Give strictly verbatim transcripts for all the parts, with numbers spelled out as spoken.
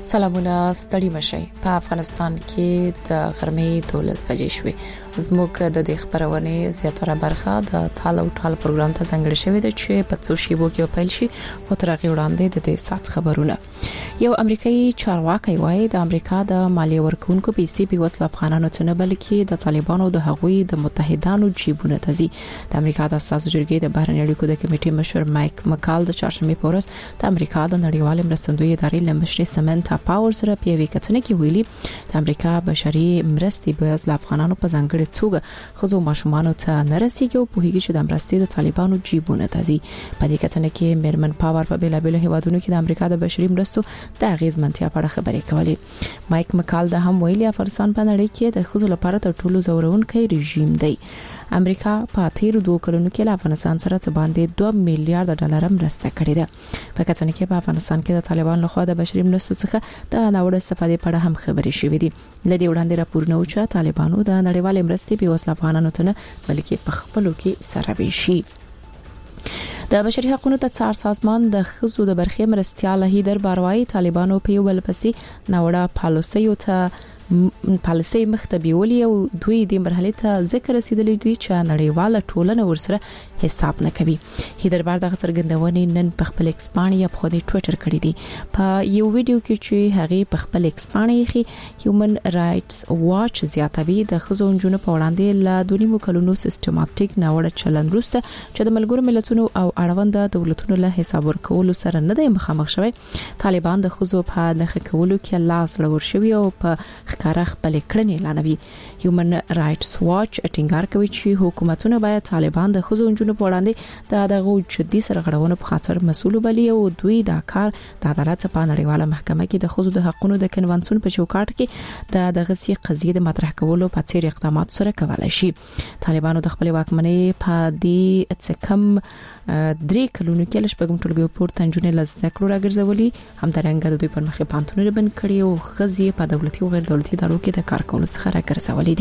سلامونه ستړي مشي په افغانستان کې د غرمې دولس بجې شوې زموږ د دې خبرونه زیاتره برخه د تال او ټال پروګرام ته څنګه شوې ده چې په څو شیبو کې پیل شي او تر هغه وړاندې د دې سات خبرونه یو امریکایي چارواکي وایي د امریکا د مالیه ورکونکو پیسې په وسله افغانانو ته نه بلکې د طالبانو د هغوی د متحدانو جیبونه ته ځي د امریکا د اساسي جرګې د بهرنی اړیکو د کمیټې مشر مایک مکال د چهارشنبه په ورځ د امریکا د نړیوال مرستندوی ادارې لمشري سمنتا پاور سره په وی کتنه کې ویلي د امریکا بشري مرستې به د افغانانو په ځانګړي توګه خزو ماشومان ته نه رسیږي او په هیڅ چې د مرستې د طالبانو جیبونه ته ځي په دې کتنه کې میرمن پاور په بیلابل هیوادونو کې د امریکا د بشري مرستو د اغیزمنتیا په اړه خبرې کولې مایک مکال د هم ویلي افغانستان په نړۍ کې د خزو لپاره تر ټولو زورونکي رژیم دی امریکا په تیر دوه کلونو کې له افغانستان سره څه باندې دوه میلیارډ ډالر مرسته کړې ده په کتنه کې په افغانستان کې د طالبانو لخوا د بشري مرستو څخه د ناوړه استفادې په اړه هم خبرې شوې دي لدې وړاندې راپورونه وچا طالبانو د نړیوال مرستې په وسله افغانانو ته نه بلکې په خپلو کې سره ویشي د بشري حقوقو ته څار سازمان د خزو د برخې مرستيال هیدر باروي طالبانو په یو بل پسې ناوړه پالیسیو ته پالیسي مختبيولي او دوی د مرحله ته ذکر رسیدلې دي چې نړیواله ټولنه ورسره حساب نه کوي هیدر بار د څرګندونې نن په خپل ایکس باندې په خپل ټوئیټر کړی دی په یو ویډیو کې چې هغه په خپل ایکس باندې هیومن رائټس واچ زیاتوي د خزو جنونو په وړاندې لا دونیمو کلونو سیستماتیک ناوړه چلن روسته چې د ملګرو ملتونو او اړوند دولتونو له حساب ورکولو سره نه دی مخامخ شوی طالبان د خزو په نخښه کولو کې لاس لور شوی او په کار خپل کړنې اعلانوي هیومن رائټس واچ ټینګار کوي چې حکومتونه باید طالبان د خزو جنونو په وړاندې د دغه جدي سرغړونو په خاطر مسؤل بلی او دوی دا کار د عدالت په نړیواله محکمه کې د خزو د حقوقو د کنوانسیون په چوکاټ کې د دغه سي قضیه د مطرح کولو په څیر اقدامات سره کولای شي طالبانو د خپل واکمنۍ په دې څه کم درې کلونو کې لږ په کوم ټولګي پورته جنونه لزده کړو راګرځولي هم درنګ د دوی پر مخې پانتونونه بند کړي او خزي په دولتي او غیر دولتي ادارو کې د کار کولو څخه راګرځولي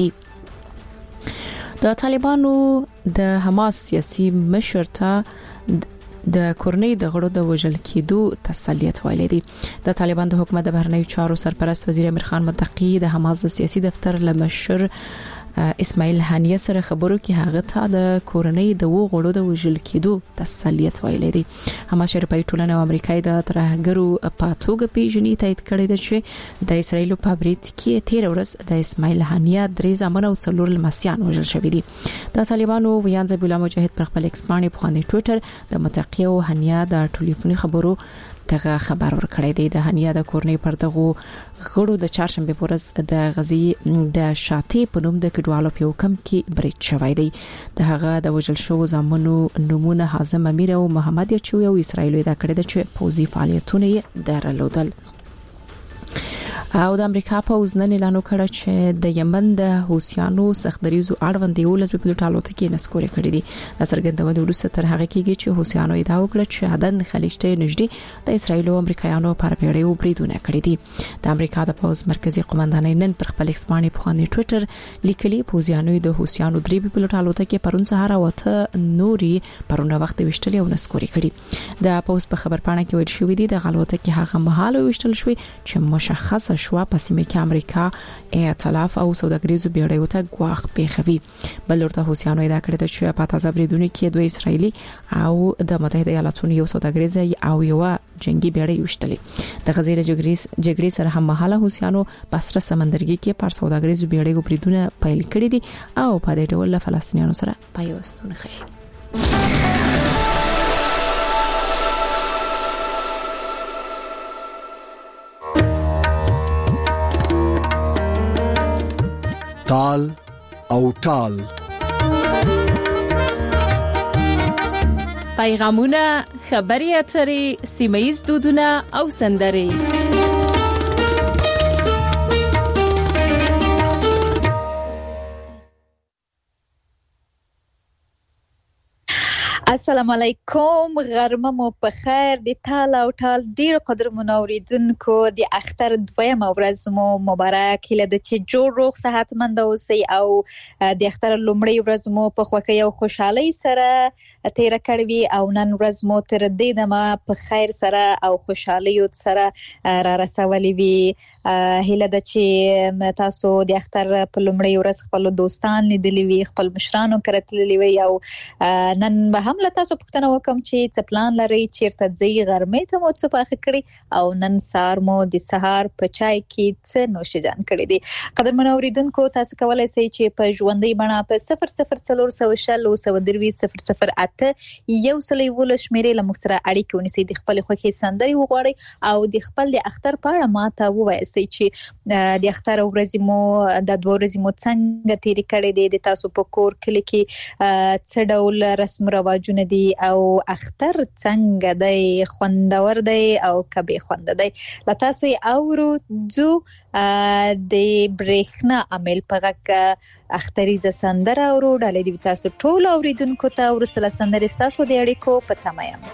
دي د طالبانو د حماس سیاسي مشر ته د کورنۍ د غړو د وژل کېدو تسلیت ویلي دي د طالبان د حکومت د بهرنیو چارو سرپرست وزیر امیر خان متقی د حماس د سیاسي دفتر لمشر اسماعیل هانیه سره خبرو کې هغه ته د کورنۍ د و غړو د وژل کېدو تسلیت ویلي دي هم شرپای ټولنه او امریکای د ترهګرو په توګه پیژني تایید کړی دی چې د اسرایل په بریټ کې تیر ورځ د اسماعیل هانیه درې ځامن او څلور لمسیان وژل شوی دي د طالبانو ویان ذبیح الله مجاهد پر خپل ایکس باندې په خپل ټوئیټر د متقی او هانیه د ټلیفوني خبرو دغه خبر ورکړی دی د هنیه د کورنۍ پر دغه غړو د چهارشنبه په ورځ د غزي د شاتی په نوم د کډوالو په حکم کې بریټ شوی دی د هغه د وجل شو زمونو نمونه حازم امیر او محمد یچوي او اسرایل دا کړی د چې پوزي فعالیتونه درلودل او د امریکا په وزنن اعلان وکړ چې د یمن د حوثیانو سختدریزو اړوند یو لږ په پلوټالو ته کې نسکوري کړی دي د څرګندونې وروسته تر هغه کې چې حوثیانو ادعا وکړه چې عدن خلیج ته نږدې د اسرایل او امریکایانو پر پیړیو بریدونه کړی دي د امریکا د پوز مرکزی قومندانۍ نن پر خپل ایکس باندې په خپل ټوئیټر لیکلي حوثیانو د حوثیانو درې په پلوټالو ته کې پرون سهار وته نوري پرونه وخت وشتل او نسکوري کړی د پوز په خبر پاڼه کې ویل شوې دي د غلطه کې هغه مهاله وشتل شوې چې مشخصه شو په سیمه کې امریکا ائتلاف او سوداګریزو بیړیو ته غواخ پیښوي بل ورته حوثیانو ادعا کړې ده چې په تازه بریدونو کې دوه اسرایلی او د متحده ایالاتونو یو سوداګریز او یو جنگي بیړۍ وشتلې د غزې جګړې جګړې سره هم مهاله حوثیانو بصره سمندرګي کې پر سوداګریزو بیړیو بریدونه پیل کړي دي او په دې ډول له فلسطینیانو سره پیوستون خي تال او ټال پیغامونه خبري اترې سیمایي دودونه او سندري السلام علیکم، غرمه مو په خیر. د ټال او ټال ډیر قدر منوریدونکو د اختر دویم ورځ مو مبارک. هیله ده چې جوړ روغ صحتمند اوسئ او د اختر لومړی ورځ مو په خوښۍ او خوشحالۍ سره تیر کړی وي او نن ورځ مو تر دې دمه په خیر سره او خوشحالۍ سره را رسولې وي. هیله ده چې تاسو د اختر په لومړی ورځ خپل دوستان لیدلی وي، خپل مشرانو کره تللی وي او نن به هم له تاسو پوښتنه وکم چې څه پلان لرئ، چیرته ځئ، غرمې ته مو څه پاخه کړی او نن سهار مو د سهار په چای کې څه نوشیجان کړی دي. قدرمن اوریدونکو، تاسو کولای شئ چې په ژوندۍ بڼه په صفر صفر څلور سوه شل اوه سوه دروي صفر صفر اته یو سل یولس شمیرې له موږ سره اړیکه ونیسئ، د خپل خوښې سندرې وغواړئ او د خپل د اختر په اړه ماته ووایئ چې د اختر ورځې مو د دوه ورځې مو څنګه تیرې کړې دي، د تاسو په کور کلی کې څه ډول رسم رواجونه دي او اختر څنګه دی، خوندور دی او کبه خوند دی. لا تاسو اورو جو د برېښنا عمل پغه اختریزه سندره اورو ډالې دی تاسو ټول اوریدونکو ته ورسله سندره تاسو د اړیکو په تمایم.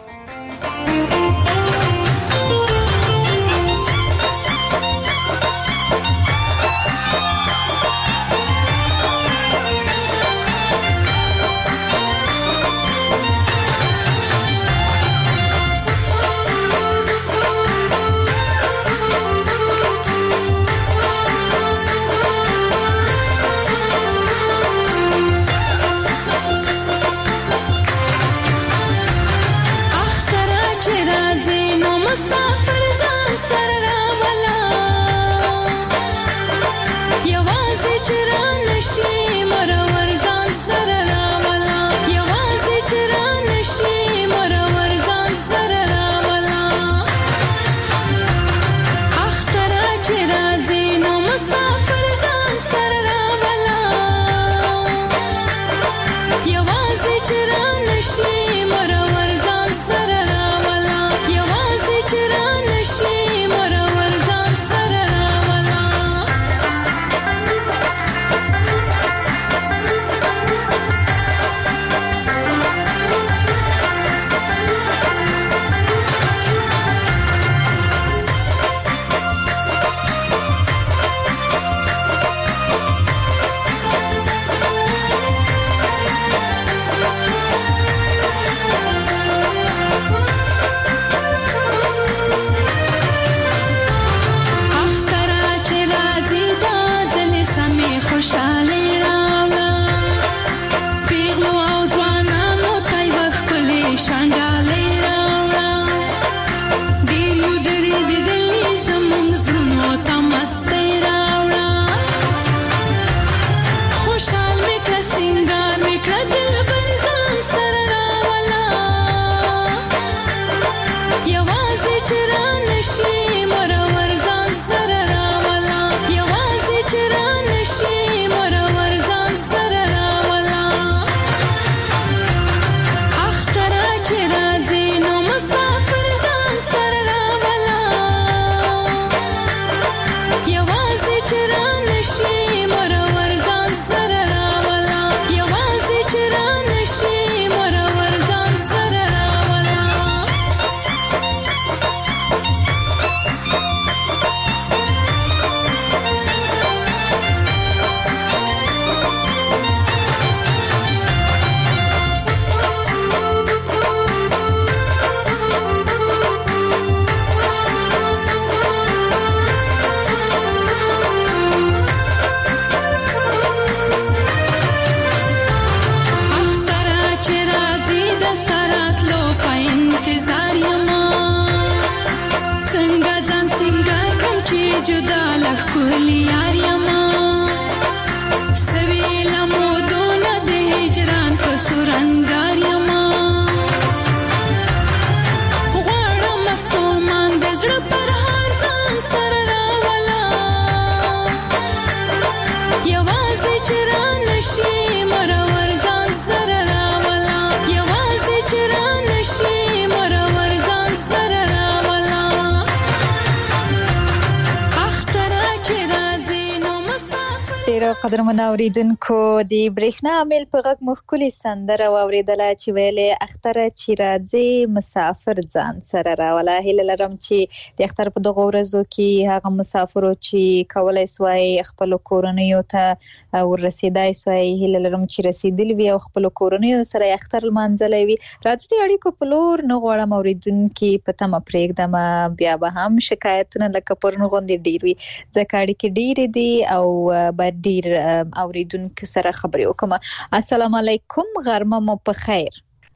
ډیره قدرمنو اوریدونکو د برېښنا عامل په غږ مخکلي سندره واوریدله چې ویلې اختره چې راځي مسافر ځان سره راوله. هیله لرم چې د اختر په دغه ورځو کې هغه مسافرو چې کولای سوای خپل کورنیو ته ورسېدای سوای هیله لرم چې رسیدلی وي او خپل کورنیو سره اختر لمانځلی وي. راځي اړیکو په لور نه غواړم اوریدونکي په تمه پرېږدم بیا به هم شکایتونه لکه پرون غوندې ډیر وي ځکه اړیکې ډیرې دي او باید ډیر اوریدونکو سره خبرې وکم. السلام علیکم، غرمه مو په خیر.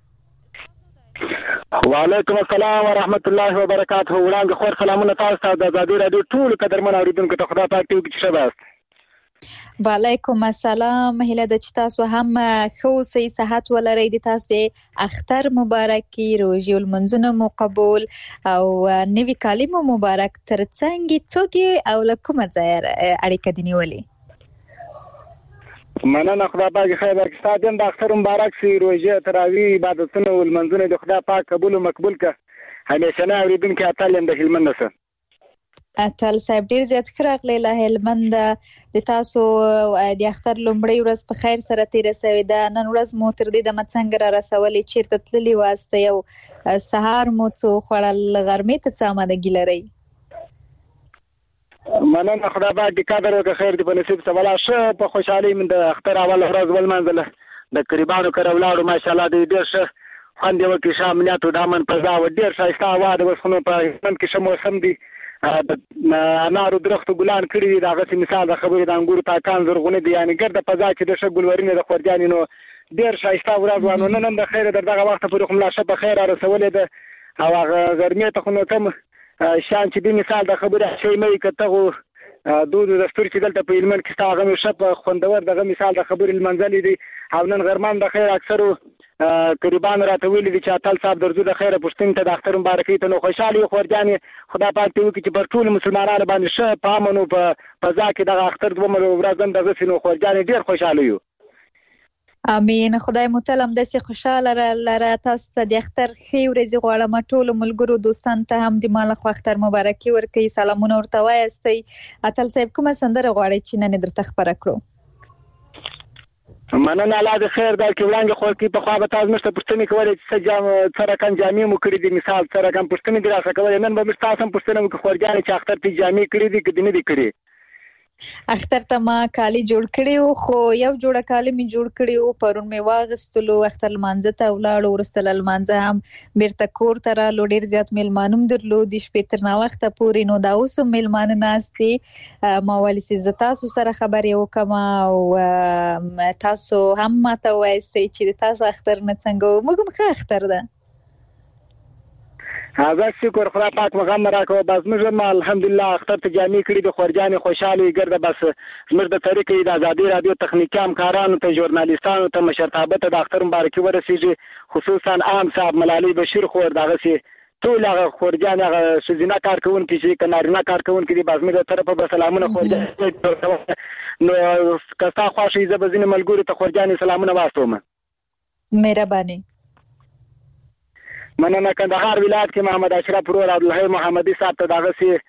وعلیکم السلام ورحمت الله وبرکاته. وړاندې خور سلامونه تاسو ته د آزادۍ رادیو ټول قدرمن اوریدونکو ته خدای پاک دې وکړي چې ښه باست. وعلیکم السلام. هیله ده چې تاسو هم ښه اوسئ، صحت ولرئ، د تاسو اختر مبارک، روژې المنځونه مو قبول او نوي کال مو مبارک. ترڅنګ څوک او له کومه ځایه اړیکه دې نیولې؟ مننه، خدای پاک خیر درکړي. ستاسو د اختر مبارک سي، روژې تراویح عبادتونه او المنځونه د خدای پاک قبول او مقبول کړه. همیشه اوریدونکو اتل د هلمند سره اتل صاحب ډیر زیات خراغلی له هلمند. د تاسو د اختر لومړی ورځ په خیر سره تیر شوې ده. نن ورځ مو تر دې د مڅنګ را رسولې چیرته تللی واسطه یو سهار مو څو خړل غرمې ته سامادګی لري؟ مننه، خدای پاک دې قدر وکړي، خیر دې په نصیب سواله شه. په خوشحالي من د اختر اول ورځ ولمانځله د قریبانو کره ولاړو. ماشاءالله دې ډیر ښه خوند یې وکړي. ښه امنیت او د امن فضا وه، ډیر ښایسته هوا د وسخونو په هلمند کې ښه موسم دی. د انارو درختو ګلان کړي دي، د هغسې مثال د خبرې د انګورو تاکان زرغونه دي، یعنې ګرده فضا چې د ښه ګلورینې د خورجانې نو ډېر ښایسته ورځ وه. نو نن هم د خیره در دغه وخته پورې خو ملا ښه په خیر را رسولې ده او هغه غرمې ته خو نو کم شیان چې دي مثال د خبرې شی مه وي که ته خو دود او دستور چې دلته په هلمند کې ستا هغه مې ښه په خوندور دغه مثال د خبرې لمانځلې دي. او نن غرمه هم د خیر اکثرو قریبانو راته ویلي دي چې اتل صاحب درځو د خیره پوښتنې ته د اختر مبارکۍ ته. نو خوشحاله یو خورجانې خدای پاک دې وکړي چې پر ټولو مسلمانانو باندې ښه په امن او په فضا کې دغه اختر دومره ورځ هم دغسې نو خورجانې ډېر خوشحاله یو. امین. خدای مو تل همداسې خوشحاله لره. تاسو ته د اختر ښې ورځې غواړم. ټولو ملګرو دوستانو ته هم د ما له خوا اختر مبارکي ورکوي، سلامونه ورته وایاستئ. اتل صاحب کومه سندره غواړئ چې نن یې درته خپره کړو؟ مننه، الله دې خیر درکړي. وړاندې خو کې پخوا به تاسو موږ ته پوښتنې کولې چې څه جام څه رقم جامې مو کړي دي، مثال څه رقم پوښتنې دې راڅخه کولې. نن به موږ تاسو هم پوښتنه وکړو خورجانې چې اختر ته جامې کړي دي که دې نه دي کړي؟ اختر ته ما کالي جوړ کړي وو، خو یو جوړه کالي مې جوړ کړي وو، پرون مې واغستلو، اختر لمانځه ته ولاړو، وروسته له لمانځه هم بیرته کور ته رالو. ډېر زیات میلمانه هم درلودي شپې تر ناوخته پورې. نو دا اوس هم میلمانه ناست دي. ما ویل چې زه تاسو سره خبرې وکړم او تاسو هم ماته ووایاستئ چې د تاسو اختر نه څنګه و. موږ هم ښه اختر ده. هذا شکر خدای پاک مغم راکوه. بس موږ هم الحمدلله اختر ته جامې کړي د خورجانې خوشحالې ګرده. بس زموږ د طریقې د ازادۍ رادیو تخنیکي همکارانو ته، ژورنالیستانو ته، مشرتابه ته د اختر مبارکي ورسېږي، خصوصا عام صاحب ملالۍ بشیر خور دغسې ټول هغه خورجانې هغه ښځینه کارکوونکي چې که نارینه کارکوونکي دي، بس زموږ د طرفه به سلامونه خورجانې. نو که ستا خوښ وي زه به ځینې ملګرو ته خورجانې سلامونه واستوم. مهرباني. مننه. کندهار ولایت کې محمد اشرف ورور عبدالحی محمدي صاحب ته دغسې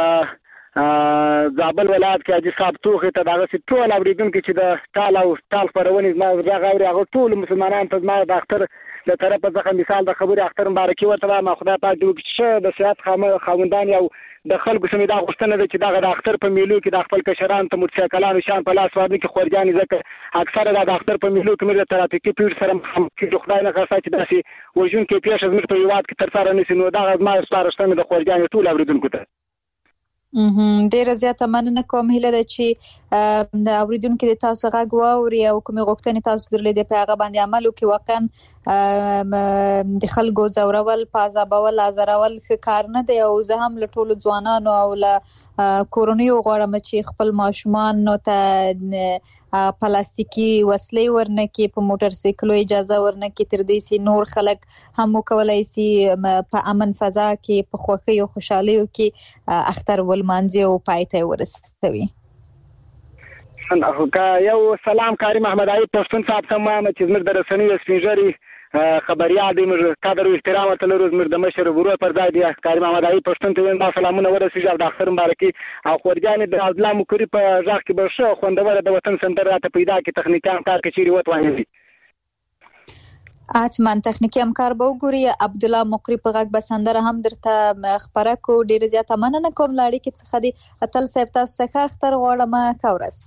په زابل ولایت کې حاجي صاحب توخې ته دغسې ټول اورېدونکي چې د ټال او ټال خپرونې زما غږ اوري هغه ټولو مسلمانانو ته زما د اختر له طرفه څخه مثال د خبرې اختر مبارکي ورته وایم. خدای پاک دې وکړي ښه د صحت خاوندان او د خلکو سمې دا غوښتنه ده چې دغه د اختر په میلو کې د خپل کشرانو ته موټرسایکلانو شیان په لاس ورنکړي خورجانې، ځکه اکثره دا د اختر په میلو کې موږ د ترافیکي پیښو سره مخامخ کېږو. خدای نه خاصه چې داسې وژونکې پیښه زموږ په هېواد کې ترسره نه شي. نو دغه زما سپارښتنه د خورجانې ټولو اورېدونکو ته. ډیره زیاته مننه کوم. هیله ده چې د اوریدونکو د تاسو غږ واوري او کومې غوښتنې تاسو درلودې په هغه باندې عمل وکړي. واقعا د خلکو ځورول، پازابول، ازارول ښه کار نه دی او زه هم له ټولو ځوانانو او له کورنیو غواړم چې خپل ماشومانو ته پلاستیکي وسلې ورنکړي، په موټر سایکلو اجازه ورنکړي، تر دې چې نور خلک هم وکولای شي په امن فضا کې په خوښۍ او خوشحالیو کې اختر ولمانځي او پای ته ورسوي. یو سلام کاری محمد عایب پښتون صاحب ته وایم چې زموږ د رسنیو سپین ږیري خبريال دی موږ قدر او احترام ورته لرو زموږ د مشر ورور پر ځای دی کاری محمد علي پښتون ته دا سلامونه ورسیږي او د اختر مبارکي او خورجان د عبدالله مکری په ځاخ کې به ښه خوندور د وطن سندره راته پیدا کی تخنیکان کار کچيري وتواني اتمن تخنیکی همکار به وګوري عبدالله مقری په غږ بسندره هم درته خبره کو ډیر زیاته مننه کوم لاړی کې څخه دی اتل صاحب تاسو څخه اختر غواړم کورس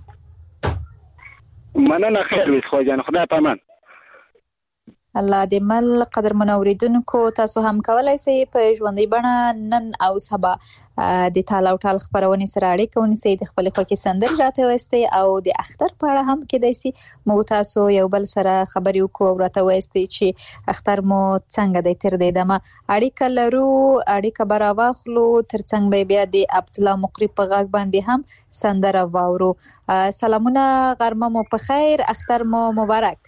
مننه خیر وي خو جان خدای پامان الله دې مل قدر منوریدونکو تاسو هم کولای شئ په ژوندۍ بڼه نن او سبا د تالا او ټال خبرونه سره اړیکه ونیسئ د خپل خوښي سندرې راته وایستئ او د اختر په اړه هم کېدای شي مو تاسو یو بل سره خبرې وکړو او راته وایستئ چې اختر مو څنګه دی تر دې دمه اړیکه لرو اړیکه به راواخلو ترڅنګ به بیا د عبدالله مقری په غږ باندې هم سندره واورو سلامونه غرمه مو په خیر اختر مو مبارک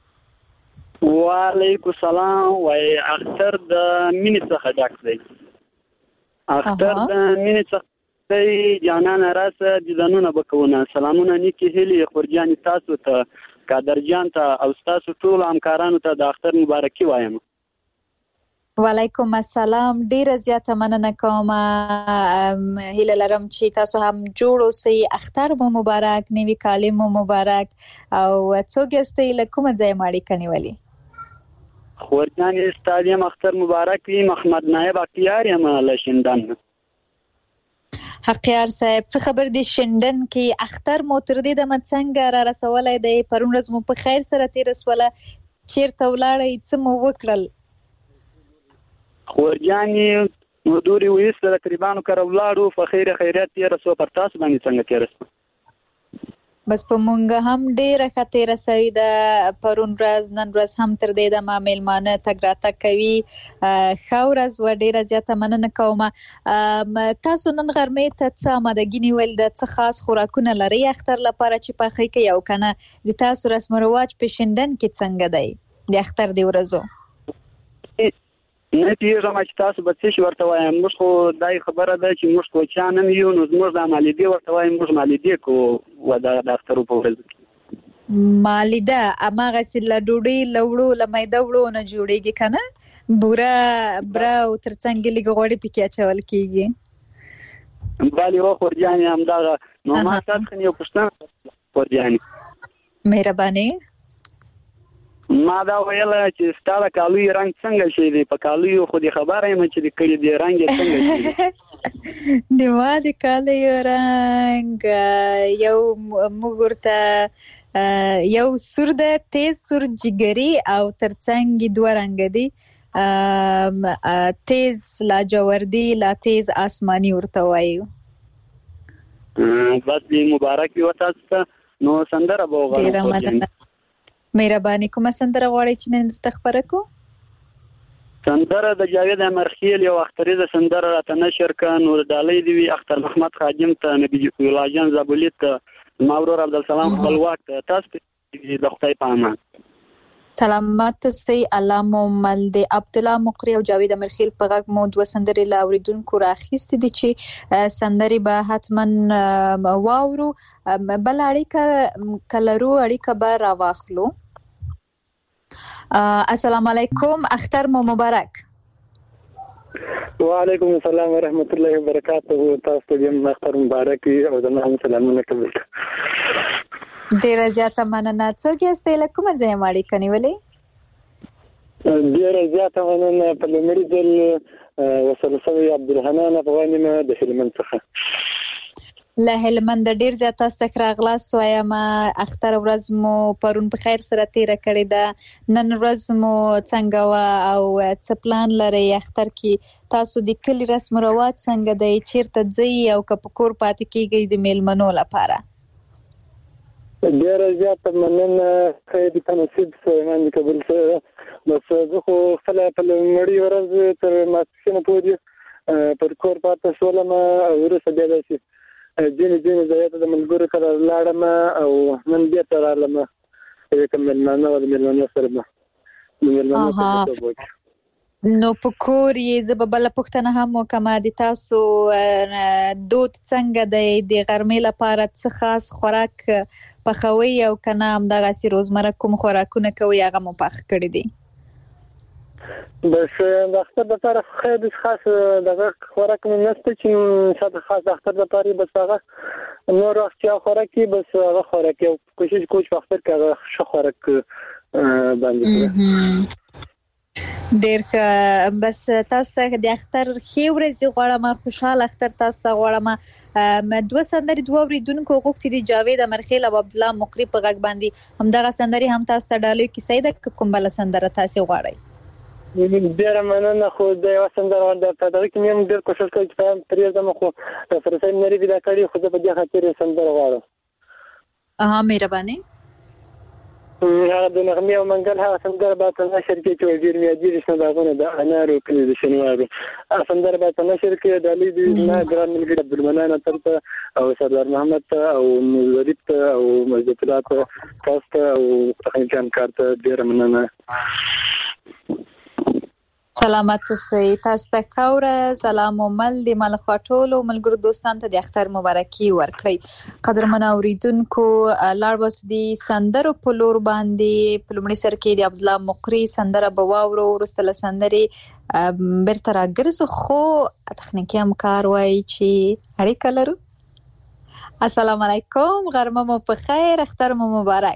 وعلیکم السلام وای اختر د مینې څخه ډک دی اختر د مینې څخه دی جانان راسه دیدنونه بکونه سلامونه نیکی هلی خورجان تاسو ته قادرجان ته او تاسو ټول همکارانو ته د اختر مبارکي وایم وعلیکم السلام ډیر زیاته مننه کوم هیله لرم چې تاسو هم جوړ اوسئ اختر مو مبارک نوی کال مو مبارک او څوک یاستئ له کومه ځای ماړی کنیولې خورجان استادیم اختر مبارک وي محمد نایب اختیار یم له شندن حقیار صاحب څه خبر دی شندن کې اختر مو تر دې د مڅنګ را رسولای دی پرون ورځ مو په خیر سره تیر رسوله چیرته ولاړی څه مو وکړل خورجان مدوري وېست تقریبا کړه ولاړو په خیر خیرات تیر رسو پر تاسو باندې څنګه تیر رسو بس په مونږ هم ډیره خطر رسوي د پرون ورځ نن ورځ هم تر دې د ما میلمانه تګ راتګ کوي خورز و ډیره زیاته مننه کوم تاسو نن غرمې ته څه آمادګي نیول د څه خاص خوراکونه لري اختر لپاره چې په خې کې یو کنه د تاسو رسم رواج په شندن کې څنګه دی د اختر دی ورځو نه پیژنم چې تاسو به څه ورته وایم موږ خو دای خبره ده چې موږ کو چا نه یو نو موږ د مالیدې ورته وایم موږ مالیدې کو و د اختر په ورځ کې مالیده اماغه سله ډوډۍ لوړو لمایده وړو نه جوړیږي کنه بورا برا او ترڅنګ لګ غوړي پکې چول کیږي بالي و خورجان هم دا نو ما تاسو خنیو پښتنه خورجان مهرباني ما دا ویل چې ستاره کالوی رنگ څنګه شي دی په کالوی خو دې خبره یم چې د کړي دی رنگ څنګه شي دی ما د کالوی رنگ یو مګورته یو سور د تیز سور جګری او ترڅنګ دوه رنگ دی تیز لاجوردی لا تیز آسمانی ورته وایو بس دی مبارک وي تاسو نو سندره بوغه مهرباني کومه سندره غواړئ چې نن درته خبره کو سندره د جاوید امرخیل یو اختریزه سندره راته نشر ک نور دالی دی وی اختر محمد خادم ته نبی ولاجان زابلیت ته ماورور عبدالسلام خپلواک ته تاسو د خدای په امان سلامات سي علامه ملد عبدالله مقری او جاوید امرخیل په غږ مو دوه سندرې لاوریدونکو راخیستې دي چې سندرې به حتما واورو بل اړیکه کلرو اړیکه به راواخلو السلام علیکم اختر مو مبارک وعلیکم السلام ورحمت الله وبرکاته تاسو ته اختر مبارک او زما هم سلامونه کوم ډیره زیاته مننه څوک یاستئ له کومه ځای ماړی کنیولې ډیره زیاته مننه په لمړي ځل وسلسوي عبدالرحمن افغاني ما د هلمند څخه له هلمند ډیر زیاته استکرا غلاس وایم اختر ورځ مو پرون په خیر سره تیر کړی ده نن ورځ مو څنګه وا او څه پلان لري اختر کې تاسو د کلی رسم رواج څنګه دی چیرته ځئ او کپکور پاتې کیږي د میلمنو لپاره ډیر زیاته مننه خیر د تنصیب سلیمان کابل سره بس زه خو خپل په مړی ورځ تر ماسپښین پورې پر کور پاتې شولم او ورسره بیا داسې ځینې ځینې ځایته د ملګرو سره لاړم او نن بیا ته رالم کوم مېلمانه او د مېلمانه سره به د مېلمانه سره وکړو نو په کور یې زه به بله پوښتنه هم وکړم د تاسو دود څنګه دی د غرمې لپاره څه خاص خوراک پخوئ او که نه همدغسې روزمره کوم خوراکونه کوئ هغه مو پخ کړي دي بس د اختر لپاره خیر خاص دغه خوراک مې نشته چې شاته خاص د اختر لپاره بس هغه نور اختیا خوراکي بس هغه خوراکي کوشش کوم چې اختر کې هغه ښه خوراک باندې ډېر بس تاسو ته د اختر ښې ورځې غواړم خوشاله اختر تاسو ته غواړم دوه سندرې دوه اوریدونکو غوښتي دي جاوید امرخیل او عبدالله مقری په غږ باندې همدغه سندرې هم تاسو ته ډالۍ کیسې د کوم بل سندره تاسو غواړئ ډېر مننه خو د یو سندره ورته په دغه کې مې ډېر کوشش کوم چې فهم پرې زما خو د فرصت نری ویلا کړی خو په دې خاطر سندره غواړم اها مهرباني هغه د نغمې او منګل هغه سندره به په نشر کې چې وزیر میاجي رسنه داغونه د انارو کلی د شنوارو هغه سندره به په نشر کې د علي د نه ګران ملګری عبدالمنان ته او سردار محمد ته او نورید ته او مسجد الله ته تاسو ته او تخنیکان کارته ډېر مننه سلامت اوسئ تاسو ته کوره سلام او مل د مل خاطولو ملګرو دوستان ته د اختر مبارکي ورکړي قدرمن اوریدونکو لار بس دي سندرو په لور باندې په لومړي سر کې د عبدالله مقری سندره بواورو ورستله سندري برته راګرځو خو تخنیکی همکار وای چې اړیکه لرو السلام علیکم غرمه مو په خیر اختر مو مبارک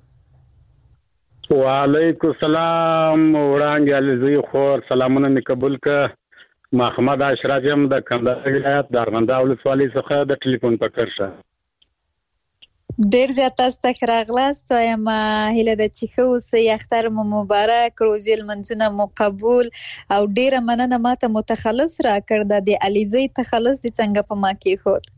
وعلیکم السلام وړاندې علي خور سلامونه می قبول ک محمد اشرف یم د کندهار ولایت د ارغنداو ولسوالۍ څخه د ټلیفون پکړ شه ډیر زیات تاسو ته راغلاست وایم هله د چیخو سي اختر مو مبارک روزي المنځونه مو قبول او ډیر مننه ماته متخلص را کړ د علیزي تخلص د څنګه په ما کې خود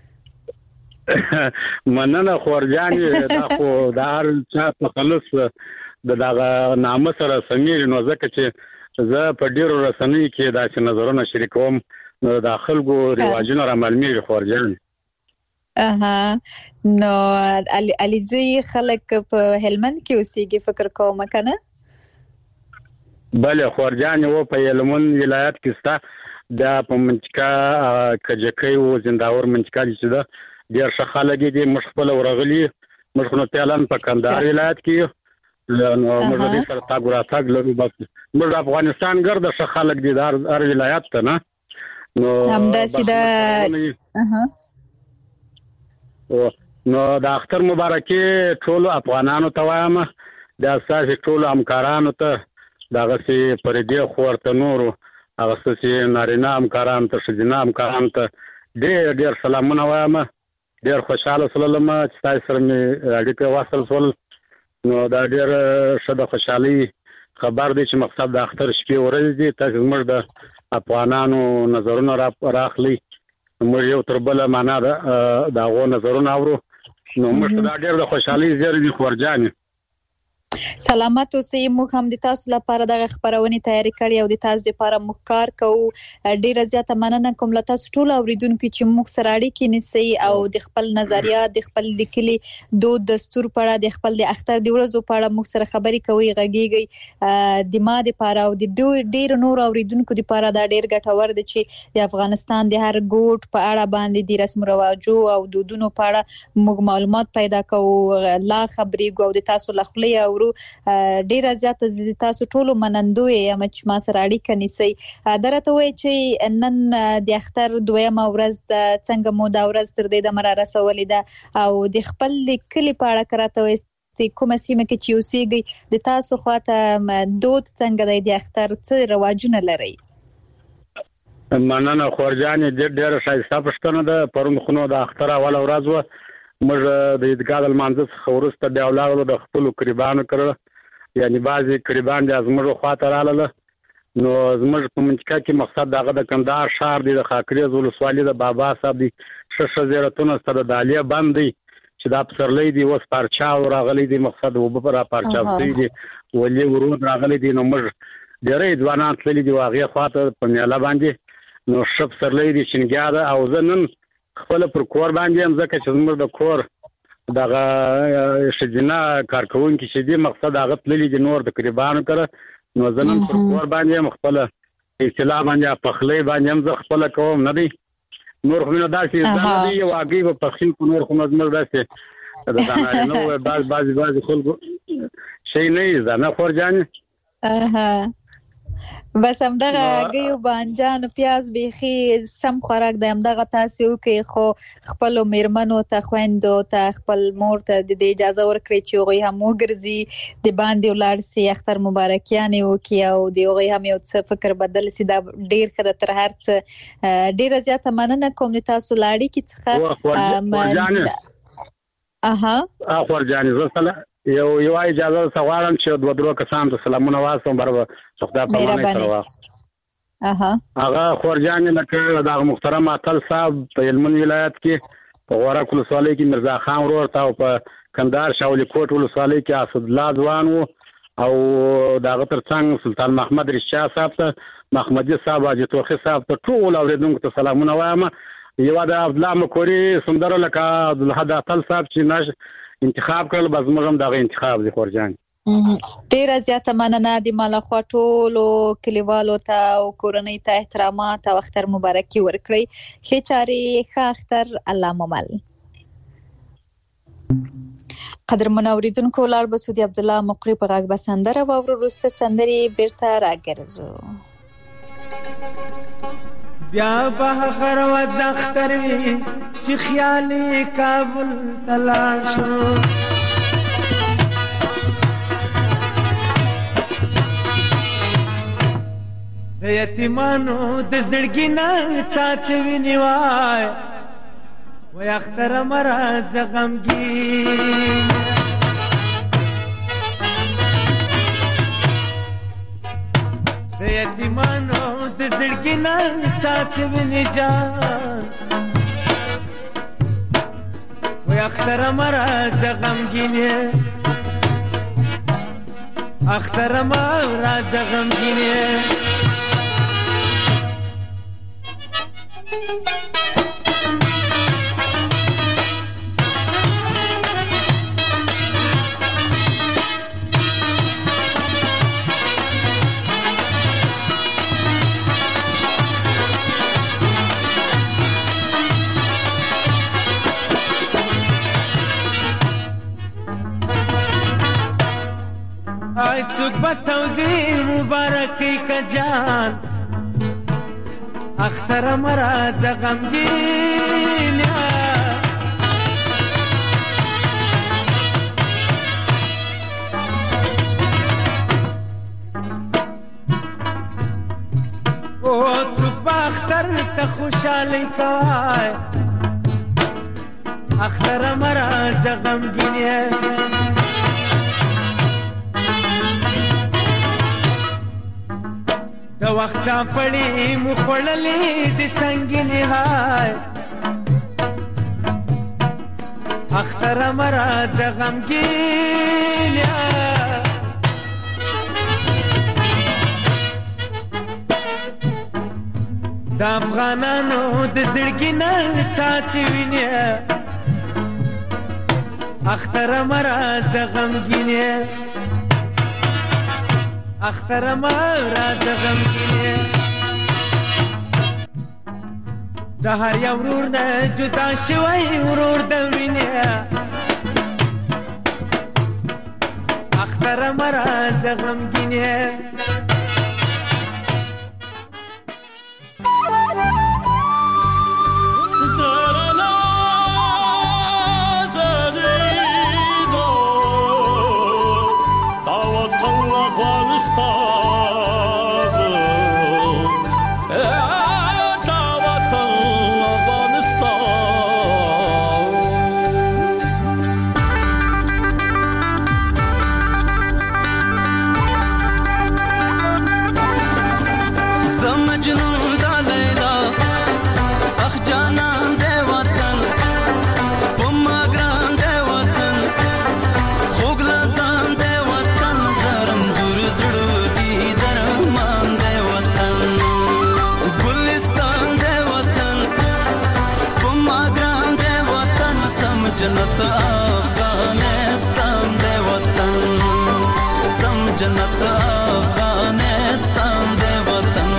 مننه خورجانې دا خو د هر چا تخلص د دغه نامه سره سمیر نو ځکه چې زه په ډیرو رسنۍ کې دا چې نظرونه شریکوم نو د خلکو رواجونه را معلومیږي خورجان اها نو علیزي خلک په هلمند کې اوسېږي فکر کوم کنه بله خورجان و په هلمند ولایت کې ستا د په منچکا کجکۍ او زنداور منچکا چې دا ډیر ښه خلک دي مخ خپل ورغلي مخ نو پیلان په کندهار ولایت کې نو موږ دې سره تاګ را تاګ لرو بس موږ افغانستان ګرځه ښه خلک دي د هر ولایت ته نه نو همداسې د اها نو د اختر مبارکي ټول افغانانو ته وایم د اساس ټول همکارانو ته دغه سي پردي خورته نورو هغه چې نارینه همکارانو ته شجنا همکارانو ته ډېر ډېر سلامونه وایم ډېر خوشاله سلام چې تاسو سره مې اړیکه واصل سول نو دا ډېر ښه د خوشحالي خبر دی چې مقصد د اختر شپې ورځ دي تاسو موږ د افغانانو نظرونه راخلي موږ یو تر بل معنا دا غو نظرونه اورو نو موږ دا ډېر د خوشحالي زیری دي خورجان سلامت اوسئ موږ هم د تاسو لپاره د خبرونې تیاری کړې او د تاسو لپاره موږ کار کوو ډیره زیاته مننه کوم له تاسو ټول اوریدونکو چې موږ سره اړیکې نیسئ او د خپل نظریات د خپل لیکلي دود دستور په اړه د خپل د اختر د ورځو په اړه موږ سره خبرې کوي غږیږي د ما د لپاره او د ډیر نور اوریدونکو لپاره دا ډیر ګټور دي چې د افغانستان د هر ګوټ په اړه باندې د رسم رواجو او دودونو په اړه موږ معلومات پیدا کوو لا خبرې ګو د تاسو لخلې او ډیر زیات تاسو ټول منندوی یم چې ما سره اړیکه نیسئ درته وای چې نن د اختر دویمه ورځ د څنګه مو دا ورځ تر دې د مرا رسولې ده او د خپل کلی په اړه کراته وای کومه سیمه کې چې اوسېږي د تاسو خواته دود څنګه دی د اختر څه رواجونه لري مننه خورجان دې ډېر ښایسته پښتنه ده پرون خو نو د اختر اول ورځ و موږ د عیدګاه لمانځه څخه وروسته بیا ولاړو د خپلو قربانو کړه یعنی بعضې قربان دي زموږ خواته راغله نو زموږ په منچکا کې مقصد دغه د کندهار ښار دی د خاکریز ولسوالۍ د بابا صاحب دی ښه ښه زیارتونه سته د دالیه بند دی چې دا پسرلی دی اوس پارچاو راغلی دی مقصد اوبه را پارچاو شوي دي ولي ورود راغلی دی نو موږ ډېری ځوانان تللي دي هغې خواته په میله باندې نو ښه پسرلی دی شینګیا ده او زه نن خپل پر کور باندې هم ځکه چې زموږ د کور دغه ښځینه کارکوونکي چې دي مقصد هغه تللي دي نور د قربانو کړه نو زه نن پر کور باندې هم خپله اصطلاح باندې پخلی باندې هم زه خپله کوم نه دی نور خو مینه داسې زه نه دی یو هګۍ به پخلي خو نور خو زموږ داسې د دانارینه بعض بعضې بعضې خلکو شی نه وي زه نه خورجانې بس همدغه ګیو بانجان پیاز بیخي سم خوراک د همدغه تاسو کې خو خپل میرمنو ته خويندو ته خپل مور ته د اجازه ورکړي چې هغه هم وګرځي د باندې ولر سي اختر مبارکیانه وکي او د هغه هم یو څه فکر بدل سي دا ډیر خدای تر هرڅ ډیر زیاته مننه کوم تاسو لاړی کی څخه اها اخور جاني زسله یو یو اجازه سوالم چې دوه درو کسان ته سلامونه واسم برابر څخه په معنی سره واه اها هغه خورجان لکه د محترم اتل صاحب په هلمند ولایت کې په غوړه ولسوالۍ کې مرزا خان ورور ته او په کندهار شاولي کوټ ولسوالۍ کې اسد الله ځوان وو او دغه ترڅنګ سلطان محمد رشا صاحب ته محمدي صاحب اجي توخي صاحب ته ټول اوریدونکو ته سلامونه وایم یو د عبد الله مکوري سندر لکه عبد الحد اتل صاحب چې نش انتخاب کړل بس موږ هم دغه انتخاب دي خورجان ډیر زیاته مننه د مالخوا ټولو کلیوالو ته او کورنۍ ته احترامات او اختر مبارکي ورکړي هي چاري ښه اختر الله ممل قدر منوریدونکو لار بسودی عبد الله مقری په غږ بسندره او ورسته سندري بیرته راګرځو بیا به غرو زختر وی چې خیالي کابل تلاشو د یتیمانو د زړګي نه څاڅوي نیوای و اختر مراد غمګي د یتیمانو د زړګي نه څاڅوي نجات و اختر مراد غمګي اختر مراد غمګي آی څوک بتاو دی مبارکی کا جان اختر مراد غمگین او څوک اختر ته خوشاله کای اختر مراد غمگین د وخت څپړې مو خړلې د سنگینې هاي اختر مراد غمګین د افغانانو د زړګي نه څاڅي ویني اختر مراد غمګین اختر مراد غمګین د هر یو ورور نه جدا شوی ورور د وینې اختر مراد غمګین جنت افغانستان دے وطن سم جنت افغانستان دے وطن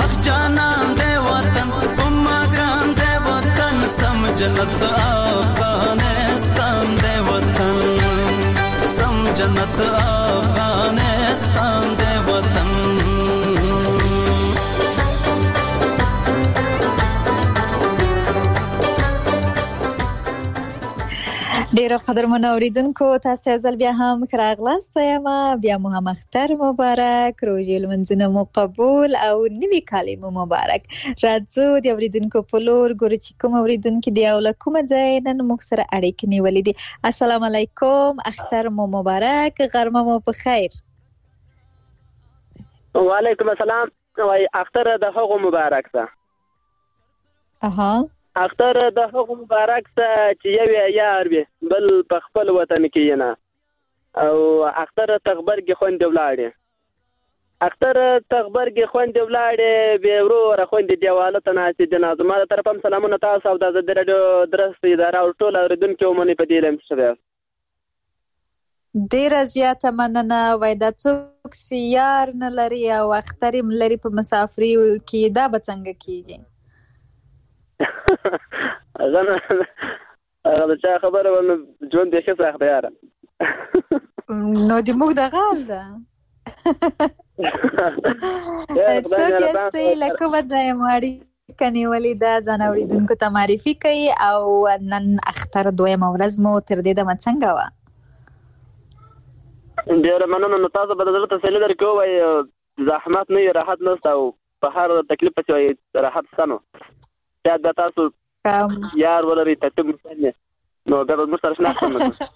اخ جانان دے وطن کومه ګران دے وطن سم جنت افغانستان دے وطن سم جنت افغانستان دے وطن ډیرو قدرمنو اوریدونکو تاسو ځل بیا هم راغلاست یم بیا مو هم اختر مبارک روژې لمونځونه مو قبول او نوي کال مو مبارک راځو د اوریدونکو په لور ګورو چې کوم اوریدونکو دی او له کومه ځای نن موږ سره اړیکې نیولې دي السلام علیکم اختر مو مبارک غرمه مو په خیر وعلیکم السلام وای اختر د هغو مبارک ده اها اختر د هغو مبارک څه چې یو یار وي بل په خپل وطن کې نه او اختر تغبرګي خوندې ولاړې اختر تغبرګي خوندې ولاړې به ورور خوندې دیواله ته ناسې د نازما تر په سلامونه تاسو او د رادیو درس اداره او ټول اوریدونکو مونږ په دې لم شوه ډیر زیاته مننه وای دا څوک سیار نه لري او اختر لري په مسافري کې دا به څنګه کیږي اغه هغه چا خبره ونه ژوند یې ښه سخت دی یاره نو دې موږ د غال ده څوک یې لکه وځای ماړي کني ولې دا ځان اوریدونکو ته معرفي کوي او نن اختر دویمه ورځ مو تر دې دمه څنګه وه ډېره مننه نو تاسو به د زړه تسلي درکوو وایي زحمت نه وي راحت نشته او په هر تکلیف پسې وایي راحت شته نو شاید بیا تاسو یار ولرئ ترتیب مستنې نو بیا به زموږ سره شناخته نه کړو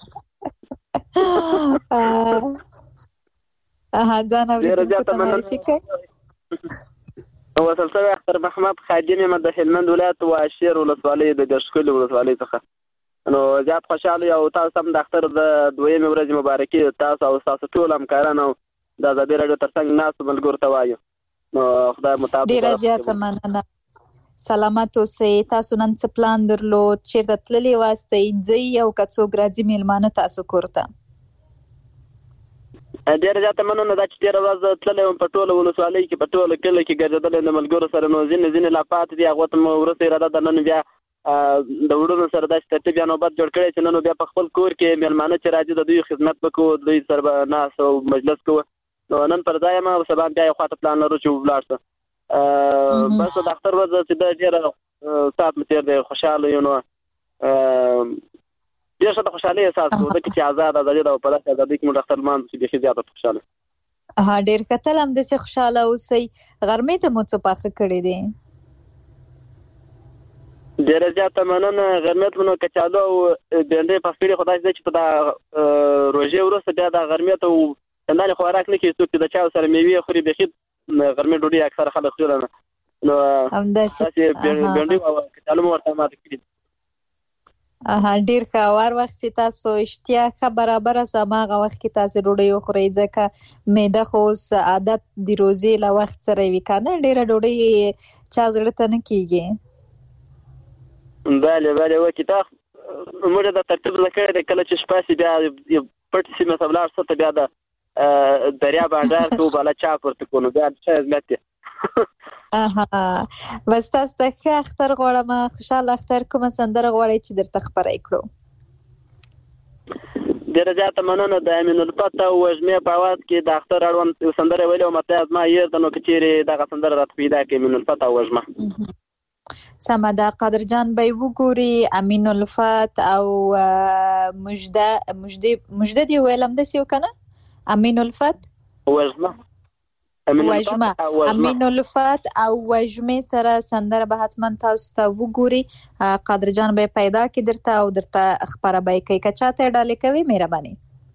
ځان اورېدونکو ته معرفي کوي وصل شوی اختر محمد خادم یم د هلمند ولایت واشیر ولسوالۍ د دشکلي ولسوالۍ څخه نو زیات خوشحاله یو تاسو هم د اختر د دویمې ورځې مبارکي تاسو او تاسو ټول همکاران او د ازادي راډیو ترڅنګ ناستو ملګرو ته وایو نو خدای مطابق ډېره زیاته مننه سلامت اوسئ تاسو نن څه پلان درلود چیرته تللي واستئ ځئ او که څوک راځي میلمانه تاسو کور ته ډېره زیاته مننه دا چې تېره ورځ تللی وم په ټوله ولسوالۍ کې په ټوله کلي کې ګرځېدلی د ملګرو سره نو ځینې ځینې لا پاتې دي هغو ته مو وروسته اراده ده نن بیا د وروڼو سره داسې ترتیب یا نوبت جوړ کړی چې نن بیا په خپل کور کې میلمانه چې راځي د دوی خدمت به کوو دوی سره به ناست او مجلس کوو نو نن پر ځای یم او سبا بیا یو خواته پلان لرو چې ولاړ شو بس د اختر ورځ چې دا ډېره ساعت مې تېر دی خوشحاله یو نو ډېر ښه د خوشحالۍ احساس کوو ځکه چې ازاد ازادي ده او په داسې ازادۍ کې موږ اختر لمانځو چې بیخي زیاته خوشحاله ها ډېر کتل همداسې خوشحاله اوسئ غرمې ته مو څه پاخه کړي دي ډېره زیاته مننه غرمې ته مو نو کچالو او بېنډۍ پخ کړي خو داسې دی چې په دا روژې وروسته بیا دا غرمې ته چندانې خوراک نه کوي څوک چې د چایو سره میوې خوري بیخي غرمې ډوډۍ اکثره خلک خوري نه نو داسې بېنډۍ او کچالو مو ورته ماته کړي اها ډېر ښه وار وخت چې تاسو اشتیا ښه برابره سه هماغه وخت کې تاسې ډوډۍ وخورئ ځکه معده خو اوس عادت د روزې له وخت سره وي که نه ډېره ډوډۍ چا زړه ته نه کېږي بله بله وکې تا موږ د ترتیب نه کړی دی کله چې شپه شي بیا پټ سیمې ته ولاړ شو ته بیا د دریا بانډار کوو بالا چا پورته کړو نو بیا د چای عزمت دی اها بس تاسو ته ښه اختر غواړم خوشحاله اختر کومه سندره غواړئ چې درته خپره یې کړو ډېره زیاته مننه د امین الفت او وږمې په اواز کې د اختر اړوند یو سندره ویلې وم ته زما یېر ده نو که چېرې دغه سندره راته پیدا کړي امین الفت او وږمه سمه ده قادرجان به یې وګوري امین الفت او مجده مجده دې ویل همداسې یو که نه امین الفت وږمه وژمه امین الفت او وژمې سره سندره به حتما تاسو ته وګوري قادرجان به پیدا کړي درته او درته خپره به یې کوي که چاته یې ډالۍ کوي مهرباني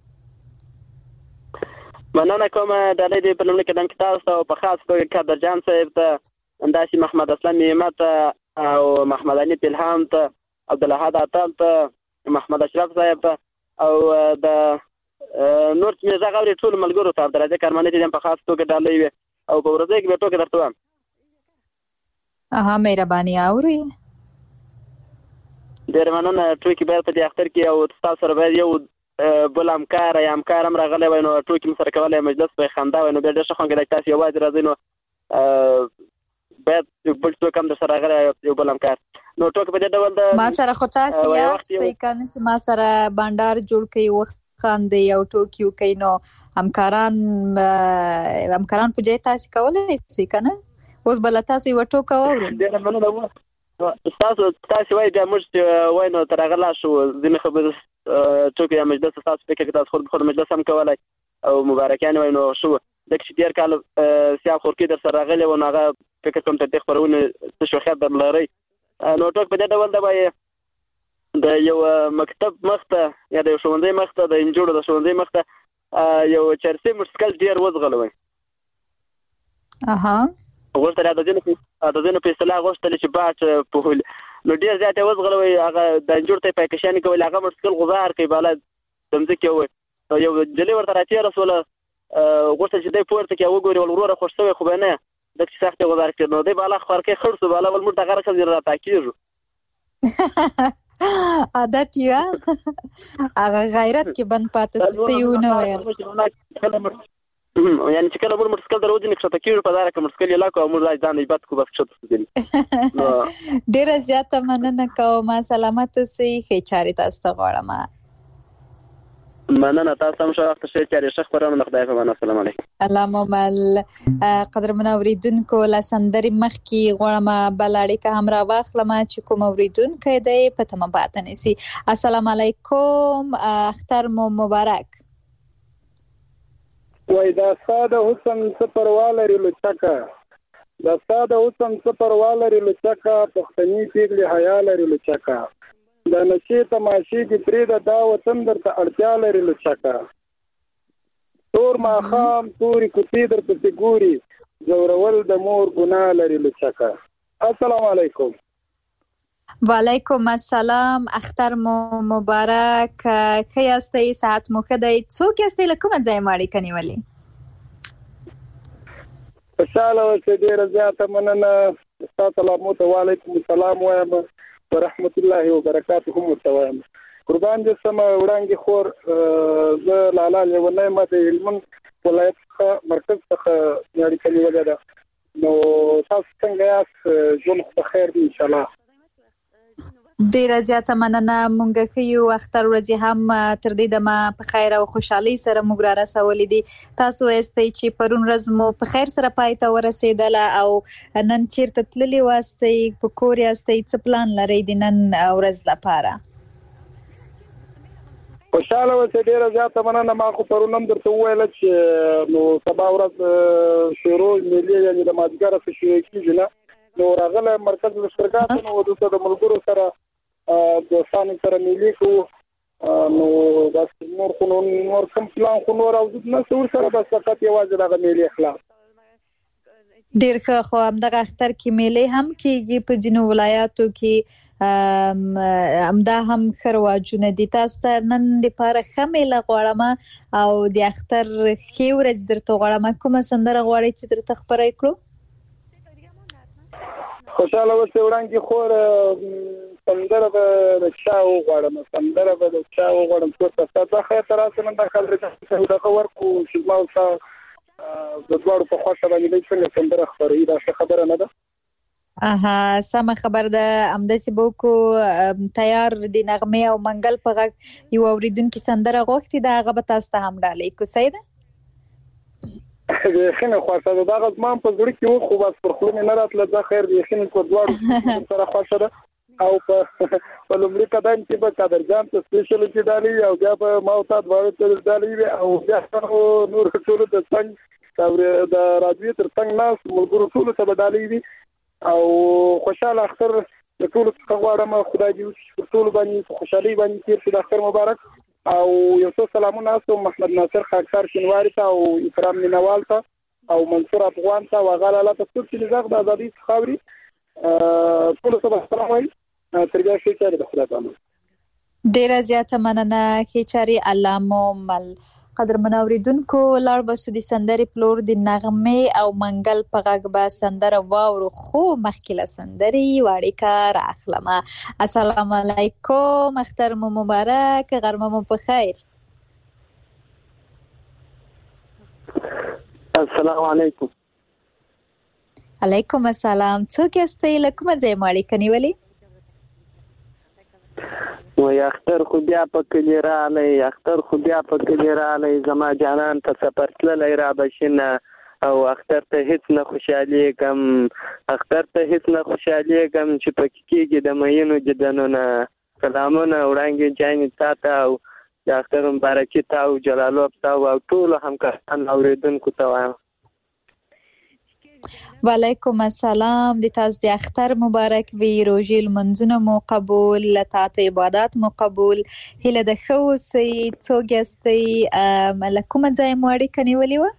مننه کوم ډالۍ دې په لومړي قدم کې تاسو ته او په خاص توګه قادرجان صاحب ته همداسې محمد اسلم نعمت او محمد علي الهام ته عبدالاحد اتل ته محمد اشرف صاحب ته او د نور چې مې غږ اوري ټول ملګرو ته عبدالرزاق ارماني چې په خاص توګه ډالۍ وي او په ورځې کې به ټوکې درته وایم اها مهرباني اوري ډېر مننه ټوکې باید په دې اختر کې او تاسو سره باید یو بل همکار یا همکار هم راغلی وای نو ټوکې مو سره کولی مجلس به خندا وای نو بیا ډېر ښه خوند کېدی تاسو یوازې راځئ نو باید بل څوک هم در سره راغلی یو بل همکار. نو ټوکې په دې ډول د ما سره خو تاسې یاستئ کنه چې ما سره بانډار جوړ کړئ وخت خاندي او ټوکې وکړئ نو همکاران همکاران په ځای تاسې کولی شئ که نه؟ اوس به له تاسو یوه ټوکه واورو. ډېره مننه. ستاسو تاسې وایي بیا موږ چې وایو نو تر هغه لا شو ځینې خبرې ټوکې یا مجلس ستاسو فکر کې تاسو خود خود مجلس هم کولی او مبارکیانې وایي نو ښه وه. ځکه چې تېر کال سیاه خورکي در سره راغلی و نو هغه فکر کوم تر دې خپرونې څه شوخیات در لرئ. نو ټوک په دې ډول ده وایي د یو مکتب مخ ته یا د یو ښوونځي مخ ته د نجونو د ښوونځي مخ ته یو چرسي موټرسایکل ډېر وځغلوئ. اها غوښتل د ځینو د ځینو په اصطلاح غوښتل چې باټ په نو ډېر زیات یې وځغلوئ. هغه د نجونو ته یې پایکشانې کول هغه موټرسایکل غوځار کوي بالا د مځکې ووایي. یو نجلۍ ورته راتېره شوله غوښتل چې دی پورته کړي وګوري ول وروره خوښ شوی خو به نه ځکه چې سخت یې غوځار کړي. نو دی بالا خوارکۍ خړ شو بالا ول موږ دغه رقم را پاکېږو. عادت یې هغه غیرت کې بند پاتې څه یې ونه ویل. یعنې چې کله موږ موټرسایکل در وځي نه کښته کېږو په دا رقم موټرسایکل یې لاکو او موږ ځان یې بد کړو بس کښته شو. ډېره زیاته مننه کوم. سلامت اوسئ. ښې چارې تاسو ته غواړم. مننه. تاسو هم ښه وخت ښې چارې ښه خپرونه د خدای په امان. السلام علیکم. اللهم مل. قدرمن اورېدونکو له سندرې مخکې غواړم بله اړیکه هم راواخلم چې کوم اورېدونکی دی په تمه پاتې نیسي. السلام علیکم. اختر مو مبارک. وای دا ساده حسن څه پروا لري لچکه دا ساده حسن څه پروا لري لچکه پښتني پیغلې حیا لري لچکه دا نشي تماشې کې پرېږده دا وطن درته اړتیا لري لچکه تور ماښام تورې کوڅې درپسې ګوري ځورول د مور ګناه لري لچکه. السلام علیکم. وعلیکم السلام. اختر مو مبارک. ښه یاستئ؟ صحت مو ښه دی؟ څوک یاستئ؟ له کومه ځایه مو اړیکه نیولې؟ خوشحاله اوسئ. ډېره زیاته مننه. ستا سلامو ته وعلیکم السلام وایم ورحمت الله وبرکاته هم ورته وایم. قربان دې سمه وړانګې خور زه لالا لیونی یم د هلمند ولایت څخه مرکز څخه اړیکه نیولې ده. نو تاسو څنګه یاست؟ ژوند خو په خیر دی انشاءالله. ډیره زیاته مننه. مونږ ښه یو. اختر ورځې هم تر دې دمه په خیر او خوشحالۍ سره موږ را رسولې دي. تاسو وایستئ چې پرون ورځ مو په خیر سره پای ته ورسېدله او نن چیرته تللي واستئ؟ په کور یاستئ؟ څه پلان لرئ د نن ورځ لپاره؟ خوشحاله اوسئ. ډېره زیاته مننه. ما خو پرون هم درته وویله چې نو سبا ورځ شروع مېلې یعنې د مازدیګره څه شروع کېږي نه نو راغلی مرکز لښکرګاه ته نو دلته د ملګرو سره دوستانو سره مېلې کوو. نو داسې نور خو نور کوم پلان خو نور او نه څه ورسره بس فقط یوازې دغه مېلې خلاص. ډېر ښه. خو همدغه اختر کې مېلې هم کېږي په ځینو ولایاتو کې همدا هم ښه رواجونه دي. تاسو ته نن لپاره ښه میله غواړم او د اختر ښې ورځ درته غواړم. کومه سندره غواړئ چې درته خپره کړو؟ خوشحاله اوسئ وړانګې خور. سندره به د چا وغواړم سندره به د چا وغواړم څوک ته دا خیر ته راسه نن دا خلک دغه ورکو چې زما او ستا د دواړو په خوښه باندې دوی څنګه سندره خپروي دا ښه خبره نه ده؟ اها سمه خبر ده. همداسې به وکړو. تیار د نغمې او منګل په غږ یو اورېدونکي سندره غوښتې ده هغه به تاسو ته هم ډالۍ کړو. صحیح ده؟ بیخي نه خوښه ده. دغه زما په زړه کې و خو بس پر خوله مې نه راتله. دا خیر بیخي نه په دواړو سره خوښه ده او په لومړي قدم کې به قدرجان ته سپیشلټي ډالۍ وي او بیا به ما او تا دواړو ته ډالۍ وي او بیا نور ټولو د څنګ د راډیو تر څنګ ناست ملګرو ټولو ته به ډالۍ وي او خوشحاله اختر د ټولو څخه غواړم. خدای دې وکړي پر ټولو باندې په خوشحالۍ باندې تېر شي. د اختر مبارک. او یو څو سلامونه استوم محمد ناصر خاکسار شینواري ته او اکرام مینوال ته او منصور افغان ته او هغه لاله ته څوک چې غږ د ازادۍ څخه اوري ټولو ته به سلام وایم. تر بیا ښې چارې د خدای په امان. ډېره زیاته مننه. ښې چارې. الله مو مل. قدرمن اورېدونکو لاړ به سو د سندرې پلور د نغمې او منګل په غږ به سندره واورو خو مخکې له سندرې یوه اړیکه رااخلم. السلام علیکم. اختر مو مبارک. غرمه مو په خیر. السلام علیکم. علیکم السلام. څوک یاستئ؟ له کومه ځایه مو اړیکه نیولې؟ وای اختر خو بیا په کلي رالی، اختر خو بیا په کلي رالی، زما جانان په سفر تللی را بشینه، او اختر ته هیڅ نه خوشحالیږم، اختر ته هیڅ نه خوشحالیږم چې پکې کېږي د مینو دیدنونه. سلامونه وړاندې جانې تا ته او د اختر مبارکي تا او جلالو تا او ټولو همکارانو اورېدونکو ته وایم. وعلیکم السلام. د تاسو د اختر مبارک وي، روژې لمونځونه مو قبول، له تاته عبادات مو قبول. هیله د ښه اوسئ. څوک یاستئ؟ له کومه ځایه مو اړیکه نیولې وه؟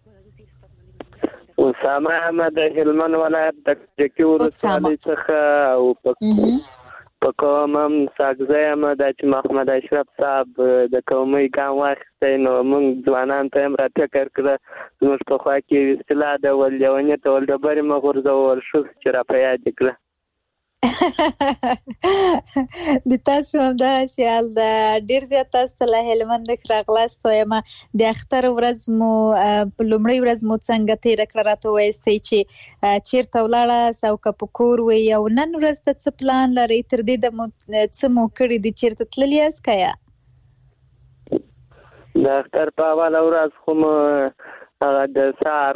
اسامه یم د هلمند ولایت د کجکي ولسوالۍ څخه، او په قوم هم ساکزی یم. دا چې محمد اشرف صاحب د قومي ګام واخیستی، نو موږ ځوانان ته هم را فکر کړه، زموږ په خوا کې اصطلاح ده ول لیوني ته ول ډبرې مه غورځول، ښه چې را په یاد یې کړه. د تاسو هم دغسې حال ده. ډېر زیات تاسو ته له هلمند راغلاست وایم. د اختر ورځ مو لومړۍ ورځ مو څنګه تېره کړه؟ راته ووایاستئ چې چېرته ولاړاست او که په کور وئ، او نن ورځ ته څه پلان لرئ؟ تر دې دمه څه مو کړي دي؟ چېرته تللي یاست که یا؟ د اختر په اوله ورځ خو مو هغه د سهار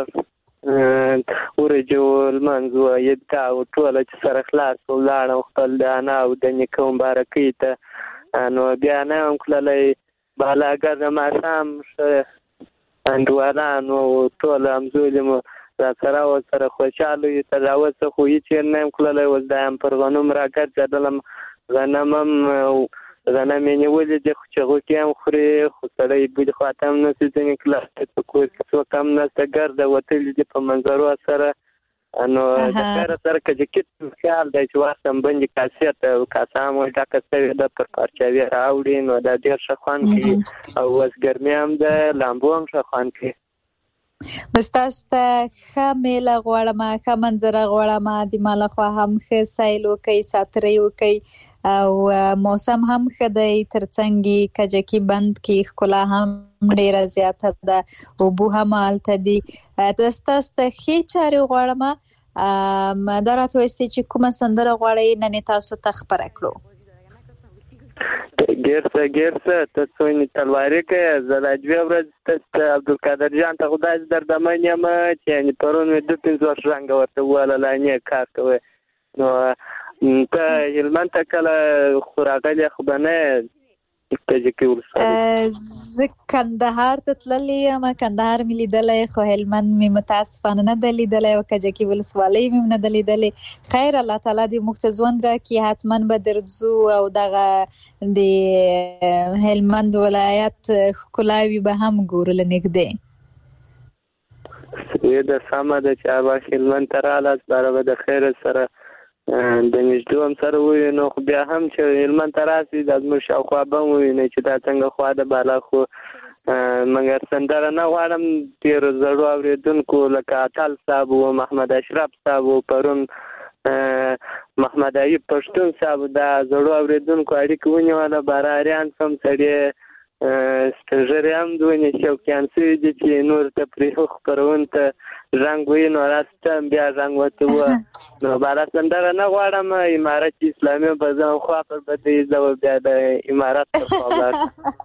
ورجو لمانځ و، عیدګاه و، ټوله چې سره خلاص ولاړم خپل د انا او د نیکه مبارکۍ ته. نو بیا نه یم تللی بالاګر د ماښام ښه انډوالان و، ټول همزولي مو راسره و، سره خوشحاله یو. تر اوسه خو هېڅ چېر نه یم تللی، اوس دا یم پر غنم راګرځېدلم. غنم هم غنم یې نیولي دي، خو چې غوټې هم خوري، خو سړی بلې خواته هم نشي ځینې کله په کور کې څوک هم نشته، ګرده وتلي دي په منظرو سره. نو د خیره سره کجکي خیال دی چې واخلم بندې کاسې ته، کاسه هم وایي ډکه شوې ده، پر پارچاوي راوړي، نو دا ډېر ښه خوند کوي. او اوس ګرمي هم ده، لامبو هم ښه خوند کوي. بس تاسو ته ښه میله غواړم، ښه منظره غواړم. د ما لخوا هم ښه سیل وکئ، ساترۍ وکئ، او موسم هم ښه دی. ترڅنګ یې کجکي بند کې ښکلا هم ډېره زیاته ده، اوبه هم هلته دي. تاسو ته ښې چارې غواړم. دا راته ووایاستئ چې کومه سندره غواړئ نن یې تاسو ته خپره کړو؟ ګیرسه ګیرسه ته څونې تلواري کوې، زه دا دوې ورځې ته عبدالقادر جان ته خو داسې دردمن یم چې یعنې پرون مې دوه پنځوس رنګه ورته وویله لا نه کار کوی. نو ته هلمند ته کله خو راغلې خو به نه کجکي ولسوالۍ؟ زه کندهار ته تللې یم، کندهار مې لیدلی، خو هلمند مې متاسفانه نه ده لیدلی، او کجکي ولسوالۍ مې نه ده لیدلې. خیر، الله تعالی دې موږ ته ژوند راکړي، حتما به درځو او دغه د هلمند ولایت ښکلاوې به هم ګورو له نږدې. ده سمه ده چې هغه هلمند ته رالاست، باره به د خیره سره د نږدې هم سره ووینو. خو بیا هم چې هلمند ته راسي دا زموږ شاوخوا به هم ووینئ چې دا څنګه خوا ده بالا. خو مګر سندره نه غواړم، ډېرو زړو اورېدونکو لکه اتل صاحب و، محمد اشرف صاحب و، پرون محمد ایوب پښتون صاحب، دا زړو اورېدونکو اړیکې ونیوله. بهراریان هم سړی سټیژرې هم دونې شوقیان شوي دي چې نور تفریحو خپرونې ته زنګ ووهي، نو راسته هم بیا زنګ ورته ووهه. نو بالا سندره نه غواړم، امارت اسلامي به زه خوا پر بدوي، زه به بیا د امارت پر خوا لاړ.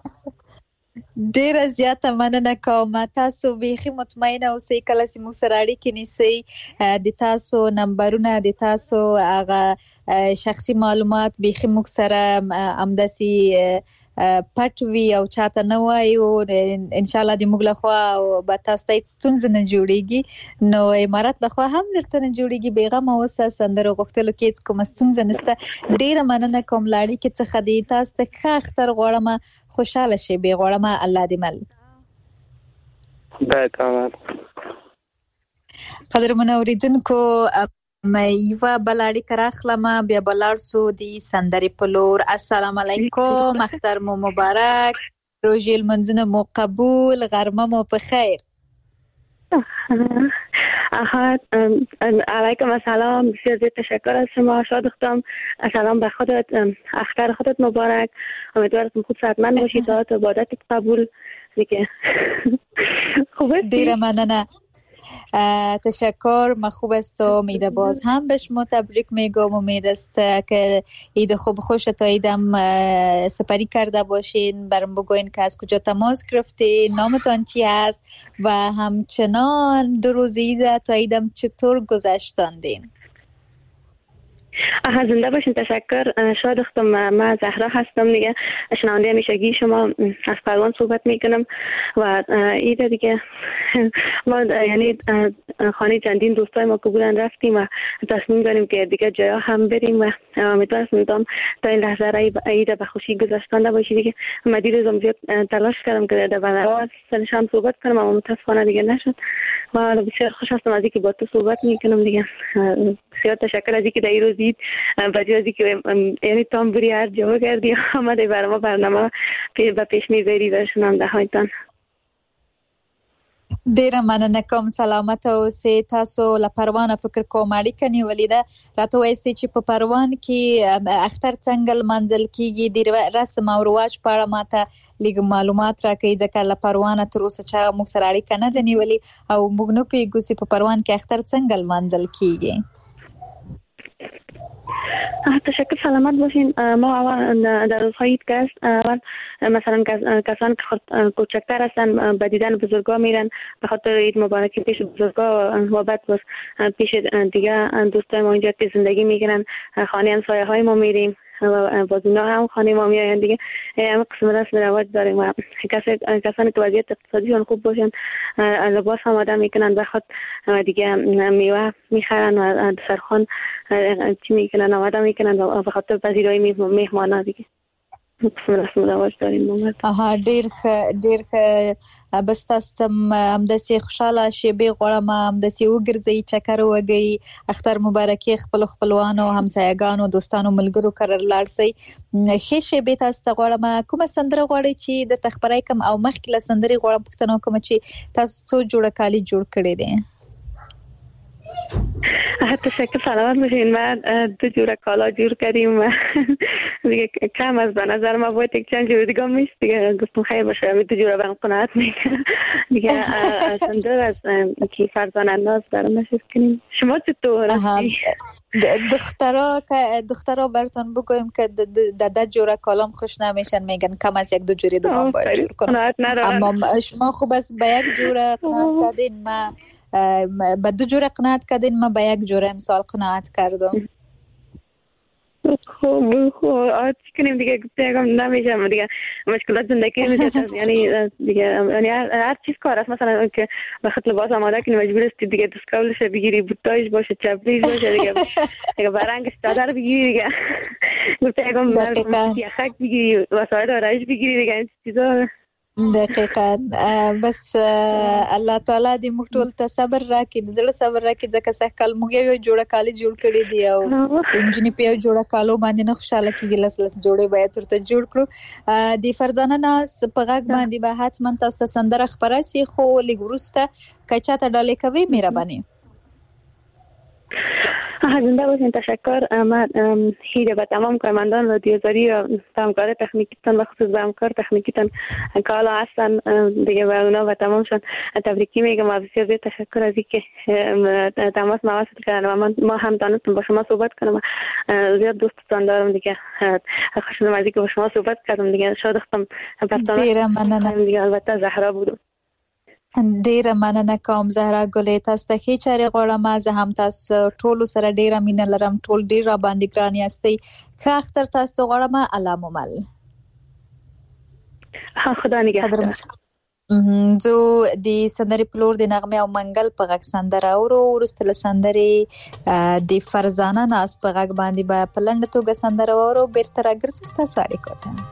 ډېره زیاته مننه کوم. تاسو بیخي مطمئنه اوسئ کله چې موږ سره اړیکې نیسئ، د تاسو نمبرونه، د تاسو هغه شخصي معلومات بیخي موږ سره همداسې پټ وي او چاته نه وایو. انشاءالله د موږ لخوا به تاسو ته هېڅ ستونزه نه جوړېږي، نو امارت لخوا هم درته نه جوړېږي. بېغمه اوسه، سندرو غوښتلو کې هېڅ کومه ستونزه نشته. ډېره مننه کوم له اړیکې څخه. د تاسو ته ښه اختر غواړم، خوشحاله شئ، بې غواړم. الله دې مل. خدای تمام. قدرمنو اورېدونکو، یوه بله اړیکه راخلم، بیا به لاړ شو د سندرې په لور. السلام علیکم، اختر مو مبارک، روژې لمونځونه مو قبول، غرمه مو په خیر. علیکم السلام، بسیار زیاد تشکر از شما. شاد اختم. سلام به خودت، اختر خودت مبارک. امیدوارم خود صحتمند باشی، تا عبادت قبول دیگه. خوبه؟ دیره مننه. تشکر. من خوب است و امید باز هم به شما تبریک میگم. امید است که عید خوب خوش تا عیدم سپری کرده باشین. برام بگوین که از کجا تماس گرفتین، نامتان چی است و همچنان دو روز عید تا عیدم چطور گذشتاندین؟ آها زنده باشین. تشکر. شاد اختم. من زهرا هستم دیگه، شنونده همیشگی شما از پروان صحبت میکنم و ایده دیگه ما یعنی خانه چندین دوستای ما که بودن رفتیم و تصمیم داریم که دیگه جایا هم بریم و امیدوارم میدونم تا این لحظه ایده به خوشی گذشتانده باشی دیگه. من دیروزم زیاد تلاش کردم که در برنامه سرشان صحبت کنم اما متاسفانه دیگه نشد و بسیار خوش هستم از اینکه با تو صحبت میکنم دیگه. بسیار تشکر از اینکه در این روز عید بچه ازی که یعنی تام بری هر جا کردی آمده برای برنامه به پیش میبری و شنونده هایتان. ډیره مننه کوم. سلامت اوسئ. تاسو له پروان فکر کوم اړیکه نیولې ده. راته وایئ چې په پروان کې اختر څنګه لمانځل کیږي، د رسم او رواج په اړه ماته لږ معلومات راکړئ ځکه له پروان تر اوسه چې موږ سره اړیکه نه ده نیولې او موږ نه پوهیږو چې په پروان کې اختر څنګه لمانځل کیږي. تشکر. سلامت باشین. ما اول در روزهای عید که اول مثلا کسان که خود کوچکتر هستن به دیدن بزرگا میرن به خاطر عید مبارکی پیش بزرگا و بعد بس پیش دیگه دوستای ما اینجا که زندگی میکنن خانه همسایه های ما میریم و باز اونا هم خانه ما میاین دیگه. همه قسم رسم رواج داریم و کسانی که وضعیت اقتصادیشون خوب باشن لباس هم آدم میکنن بخاطر دیگه میوه میخرن و دسترخوان چی میکنن آماده میکنن و بخاطر پذیرایی میهمانا دیگه قسم رسم رواج داریم. آها ډیر ډیر بس تاسو هم د سي خوشاله شي به غواړم هم د سي وګرځي چکر وګي اختر مبارکي خپل خپلوانو همسایګانو دوستانو ملګرو کرر لاړسي هي شي به تاسو غواړم کومه سندره غواړي چې د تخبرای کم او مخکله سندري غواړم پښتنو کوم چې تاسو څو جوړه کالی جوړ کړی دي. تشکر. سلامت باشین. من دو جوره کالا جور کردیم و دیگه کم از به نظر ما باید یک چند جور دیگه میست دیگه گفتم خیر باشه دو جوره برم قناعت میکنم دیگه سندر از کی فرزان انداز برام نشست کنیم. شما چطور هستی؟ دخترها که دخترها براتون بگویم که د د جوره کالام خوش نمیشن میگن کم از یک دو جوری دیگه باید جور کنم اما شما خوب است به یک جوره قناعت کردین. ما با دو جوره قناعت کردین من با یک جوره امسال قناعت کردم. خوب خوب آت کنیم دیگه گفتم نمیشم دیگه مشکلات زندگی میشه یعنی دیگه یعنی هر چیز کار است مثلا که بخاطر لباس آماده کنی مجبور هستی دیگه دستکاولش بگیری بوتایش باشه چپریش باشه دیگه دیگه برنگش چادر بگیری دیگه گفتم یخک بگیری وسایل آرایش بگیری دیگه این چیزا. دقیقاً. بس الله تعالی دې موږ ټول ته صبر راکړي، د زړه صبر راکړي ځکه سه کال موږ یو جوړه کالي جوړ کړی دی او انجنی په جوړه کالو باندې نه خوشاله کیږي لس لس جوړې باید ترته جوړ کړو. د فرزانه ناس په غږ باندې به حتما تاسو سندره خبره سي خو لګورسته کچاته ډالې کوي مهرباني. زنده باشین. تشکر. من هیله به تمام کارمندان رادیوزاری و همکار تکنیکیتان و خصوص به همکار تکنیکیتان که حالا هستن دیگه و اونا و تمامشون تبریکی میگم و بسیار بسیار تشکر از اینکه تماس ما وصل کردن و من ما هم دانستم با شما صحبت کنم و زیاد دوستتان دارم دیگه خوشم از اینکه با شما صحبت کردم دیگه شاد اختم ډیره مننه دیگه البته زهرا بودم. ډیره مننه کوم زهرا ګلې تاسو ته هیڅ چاره غواړم زه هم تاسو ټول سره ډیره مینه لرم ټول ډیره باندې ګران یاستئ که اختر تاسو غواړم علامومل خدا نگهدار. زه د سندري پلور د نغمه او منګل په غږ سندره اورو ورسته سندري د فرزانه ناس په غږ باندې به پلند توګه سندره اورو بیرته راګرځي تاسو اړیکو ته.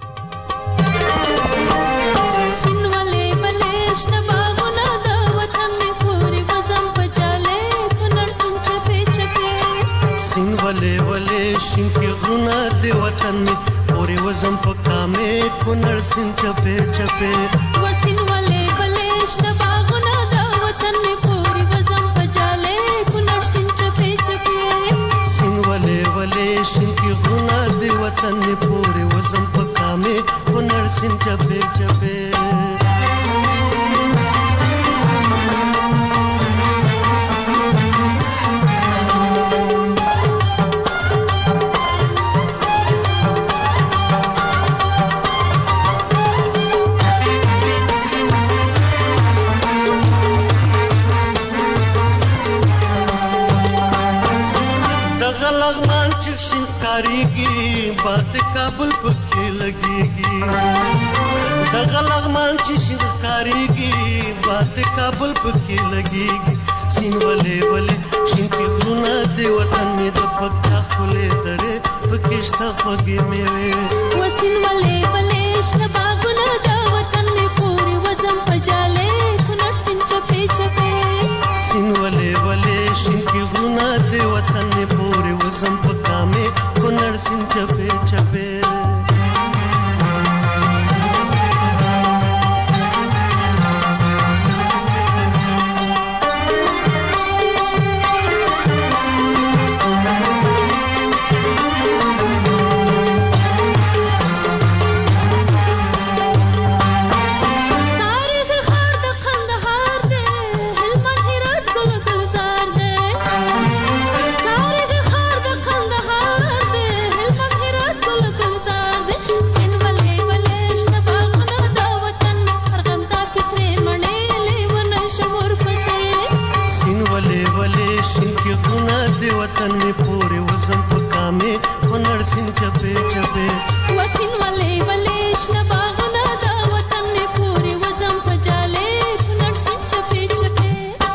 سین ولې ولې شین کې غرونه د وطن می پورې وزم په کامې کونړ سین چپې چپې وسین ولې ولې شنه باغونه د وطن می پورې وزم په جالې کونړ سین چپې چپې سین ولې ولې شین کې غرونه د وطن می پورې وزم په کامې کونړ سین چپې چپې چکشن کاریږي باد کابل پکې لګيږي دغه لغمان چې شین کاریږي باد کابل پکې لګيږي سین ولې ولې شین کې غرونه دی وطن می د پکا خولې درې پکې شته خوږې میوه وسین ولې ولې شنه باغونه د وطن می پوري وزم پجاله کونړ سین چپې چپې سین ولې ولې شین کې غرونه دی وطن می پوري وزم پکا می کونړ سین چپې چپې وطن می پورې وزم پکا می کونړ سین چپې چپې وسین ولې ولې شنه باغونه د وطن می پوري وزم پجاله کونړ سین چپې چپې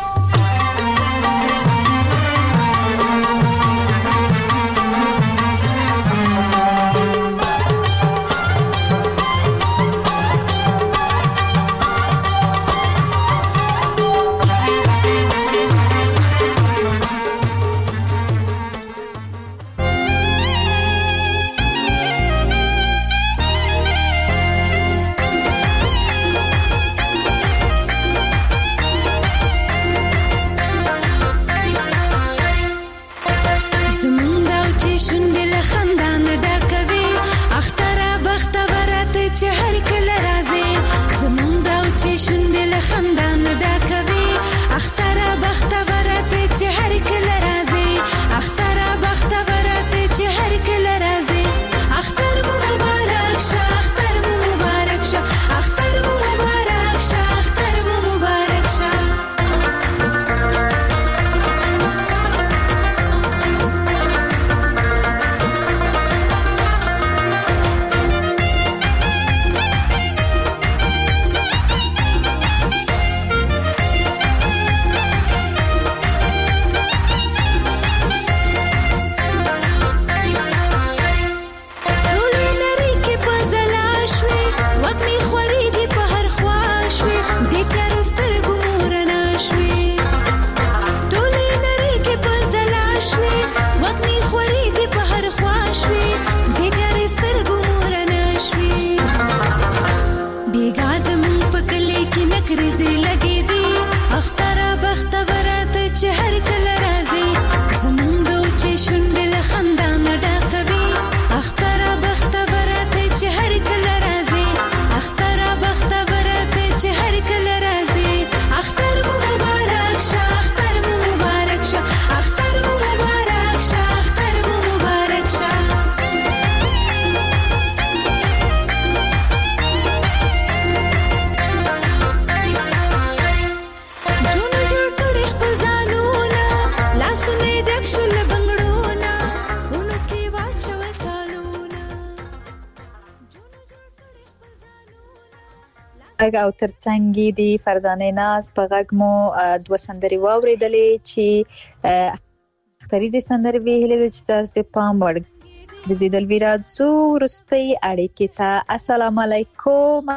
او ترڅنګ د فرزانه ناز په غږ مو دوه سندري واوریدلې چې اختریزي سندري ویلې چې تاسو ته پام وړ رزیدل ویراځو ورستي اړیکې ته السلام علیکم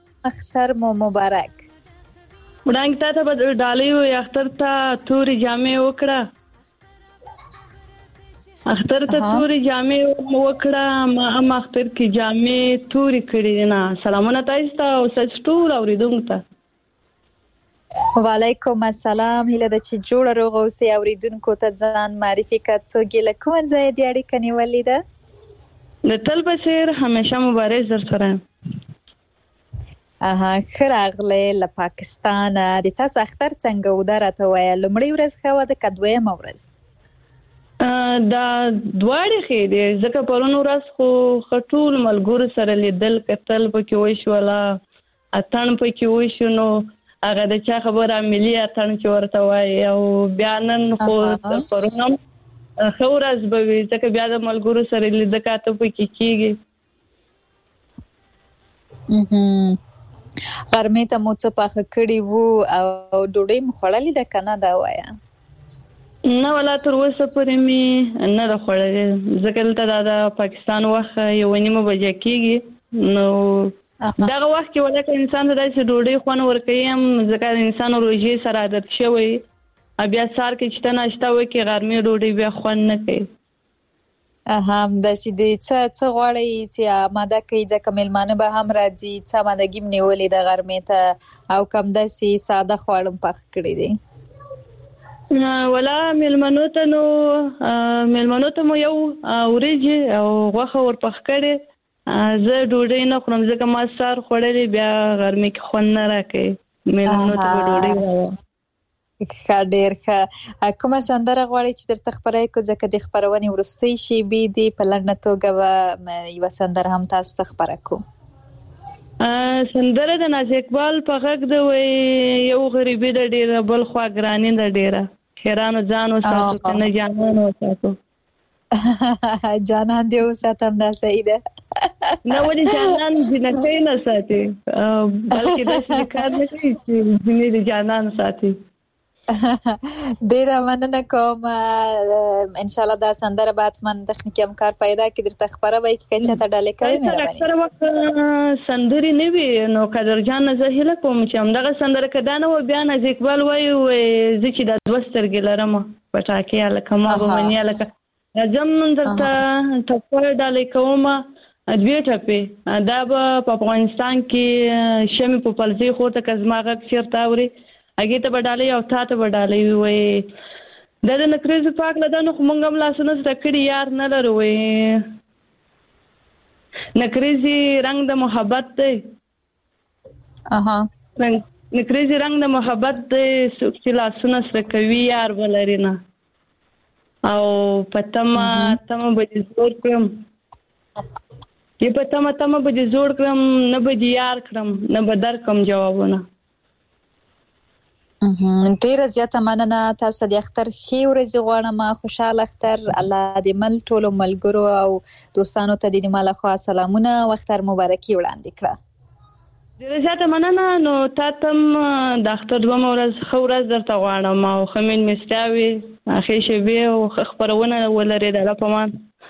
اختر مو مبارک وړاندې ته به ډالۍ وي اختر ته توري جامې وکړه اختر ته توري جامې وکړه ما هم اختر کې جامې توري کړې نه سلامونه تاسو ته او سچ ټول اوریدونکو ته وعلیکم السلام هله د چې جوړ روغ اوسې اوریدونکو ته ځان معرفي کړه څوګي له کوم ځای دی اړیکه نیولې ده د تل بشیر همیشه مبارز در سره اها خراغله له پاکستان د تاسو اختر څنګه ودرته وای لمړی ورځ خو د کدوې مورز دا دواړي خې دي ځکه پرون ورځ خو خټول ملګرو سره لیدل کتل پکې وښولا اتن پکې وښو نو هغه د چا خبره ملي اتن چې ورته وای او بیا نن خو پرون ښه ورځ به وي ځکه بیا د ملګرو سره لیده کاته پکې کېږي. غرمې ته مو څه پاخه کړي وو او ډوډۍ مو خوړلې ده که نه دا وایه؟ نه ولا تر اوسه پورې مې نه ده خوړلې ځکه دلته دا د پاکستان وخت یوه نیمه بجه کېږي. نو دغه وخت کې ولکه انسان ته داسې ډوډۍ خوند ورکوي هم ځکه انسان روژې سره عادت شوی بیا سهار کې چې ته ناشته وکړي غرمې ډوډۍ بیا خوند نه کوي. هم داسې دی څه څه غواړئ چې آماده کوي ځکه میلمانه به هم راځي څه آمادګي م نیولې ده غرمې ته او کم داسې ساده خواړه م پخ کړي دي؟ ولا میلمنو ته نو میلمنو ته مو یو وریجې او غوښه ورپخ کړې. زه ډوډۍ نه خورم ځکه ما سهار خوړلې بیا غرمې کې خوند نه راکوي میلمنو ته به ډوډۍ راوړم. ښه ډېر ښه. کومه سندره غواړئ چې درته خپره کړو ځکه د خپرونې وروستۍ شېبې دي په لنډه توګه به یوه سندره هم تاسو ته خپره کړو؟ سندره د ناز اقبال په غږ ده وایي یو غریبي ده ډېره بل خوا ګراني ده ډېره خیرانو ځان وساتو که نه جانان وساتو. جانان دې وساتم دا صحیح ده. نه ولې جانان جنکۍ نه ساتي بلکې داسې کار نه کوي چې ځینې د جانان ساتي. ډیره مننه کوم. انشاءالله دا سندره به حتما تخنیکي همکار پیدا کړي درته خپره به یې که چاته ډالۍ کوي مهرباني. اکثره وخت سندرې نه وي نو قدرجان نه زه هیله کوم چې همدغه سندره که دا نه وه بیا ناز اقبال وایي زه چې دا دوه سترګې لرم پټاکې هلکه ما به مني هلکه ځم درته ټپه ډالۍ کوم دوې ټپې. دا به په افغانستان کې شمې په پلزۍ خور ته که زما غږ چېرته اوري هغې ته به ډالۍ او تا ته به ډالۍ وي. وایي دا د نکریزو پاک له ده نو خو موږ هم لاسونه سره کړي یار نه لرو. وایي نکریزي رنګ د محبت دی نکریزي رنګ د محبت دی څوک چې لاسونه سره کوي یار به لري نه او په تمه تمه به دې زور کړم چې په تمه تمه به دې زور کړم نه به دې یار کړم نه به در کړم جوابونه. ډیره زیاته مننه. تاسو د اختر ښې ورځې غواړم. خوشحاله اختر. الله دې مل ټولو ملګرو او دوستانو ته دې ما له خوا سلامونه او اختر مبارکي وړاندې کړه. ډیره زیاته مننه. نو تا ته هم د اختر دومه ورځ ښه ورځ درته غواړم او ښه مېلمستیا وي ښې شېبې او ښه خپرونه ولرې د الله په امان.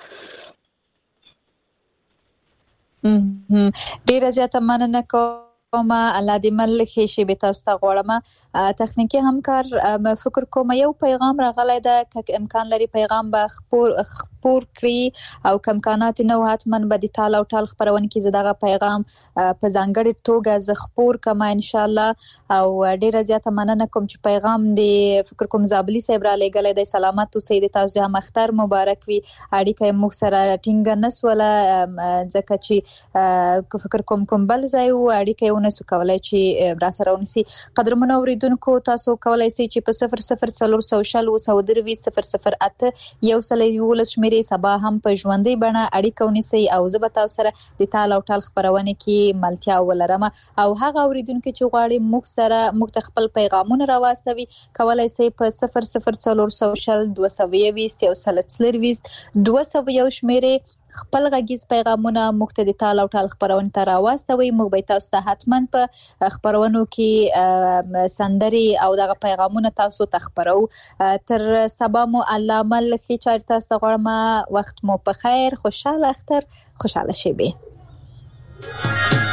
ډیره زیاته مننه کوم. الله دې مل ښې شېبې تاسو ته غواړم. تخنیکي همکار فکر کوم یو پیغام راغلی ده که امکان لري پیغام به خپور خپور کړي او که امکانات نه و حتما به د تال او ټال خپرونې کې زه دغه پیغام په ځانګړې توګه زه خپور کړم انشاءالله. او ډیره زیاته مننه کوم چې پیغام د فکر کوم زابلي صاحب را لېږلی دی. سلامت اوسئ د تاسو هم اختر مبارک وي. اړیکه یې موږ سره ټینګه نه سوله ځکه چې فکر کوم کوم بل ځای و اړیکه یې ونه سو کولی چې را سره ونیسي. قدرمنو اورېدونکو تاسو کولی سئ چې په صفر صفر څلور سوه شل اووه سوه درویشت صفر صفر اته یو سل یولس شمېرې سبا هم په ژوندۍ بڼه اړیکه ونیسئ او زه به تاسو سره د تال او ټال خپرونې کې ملتیا ولرم. او هغه اورېدونکي چې غواړي موږ سره موږ ته خپل پیغامونه راواستوي کولی سئ په صفر صفر څلور سوه شل دوه سوه یوویشت یو سل څلرویشت دوه سوه یو شمېرې خپل غږیز پیغامونه موږ ته د تال او ټال خپرونې ته راواستوئ. موږ به تاسو ته حتما په خپرونو کې سندرې او دغه پیغامونه تاسو ته خپرو. تر سبا مو الله مل ښې چارې تاسو ته غواړم. وخت مو په خیر. خوشحاله اختر خوشحاله شېبې.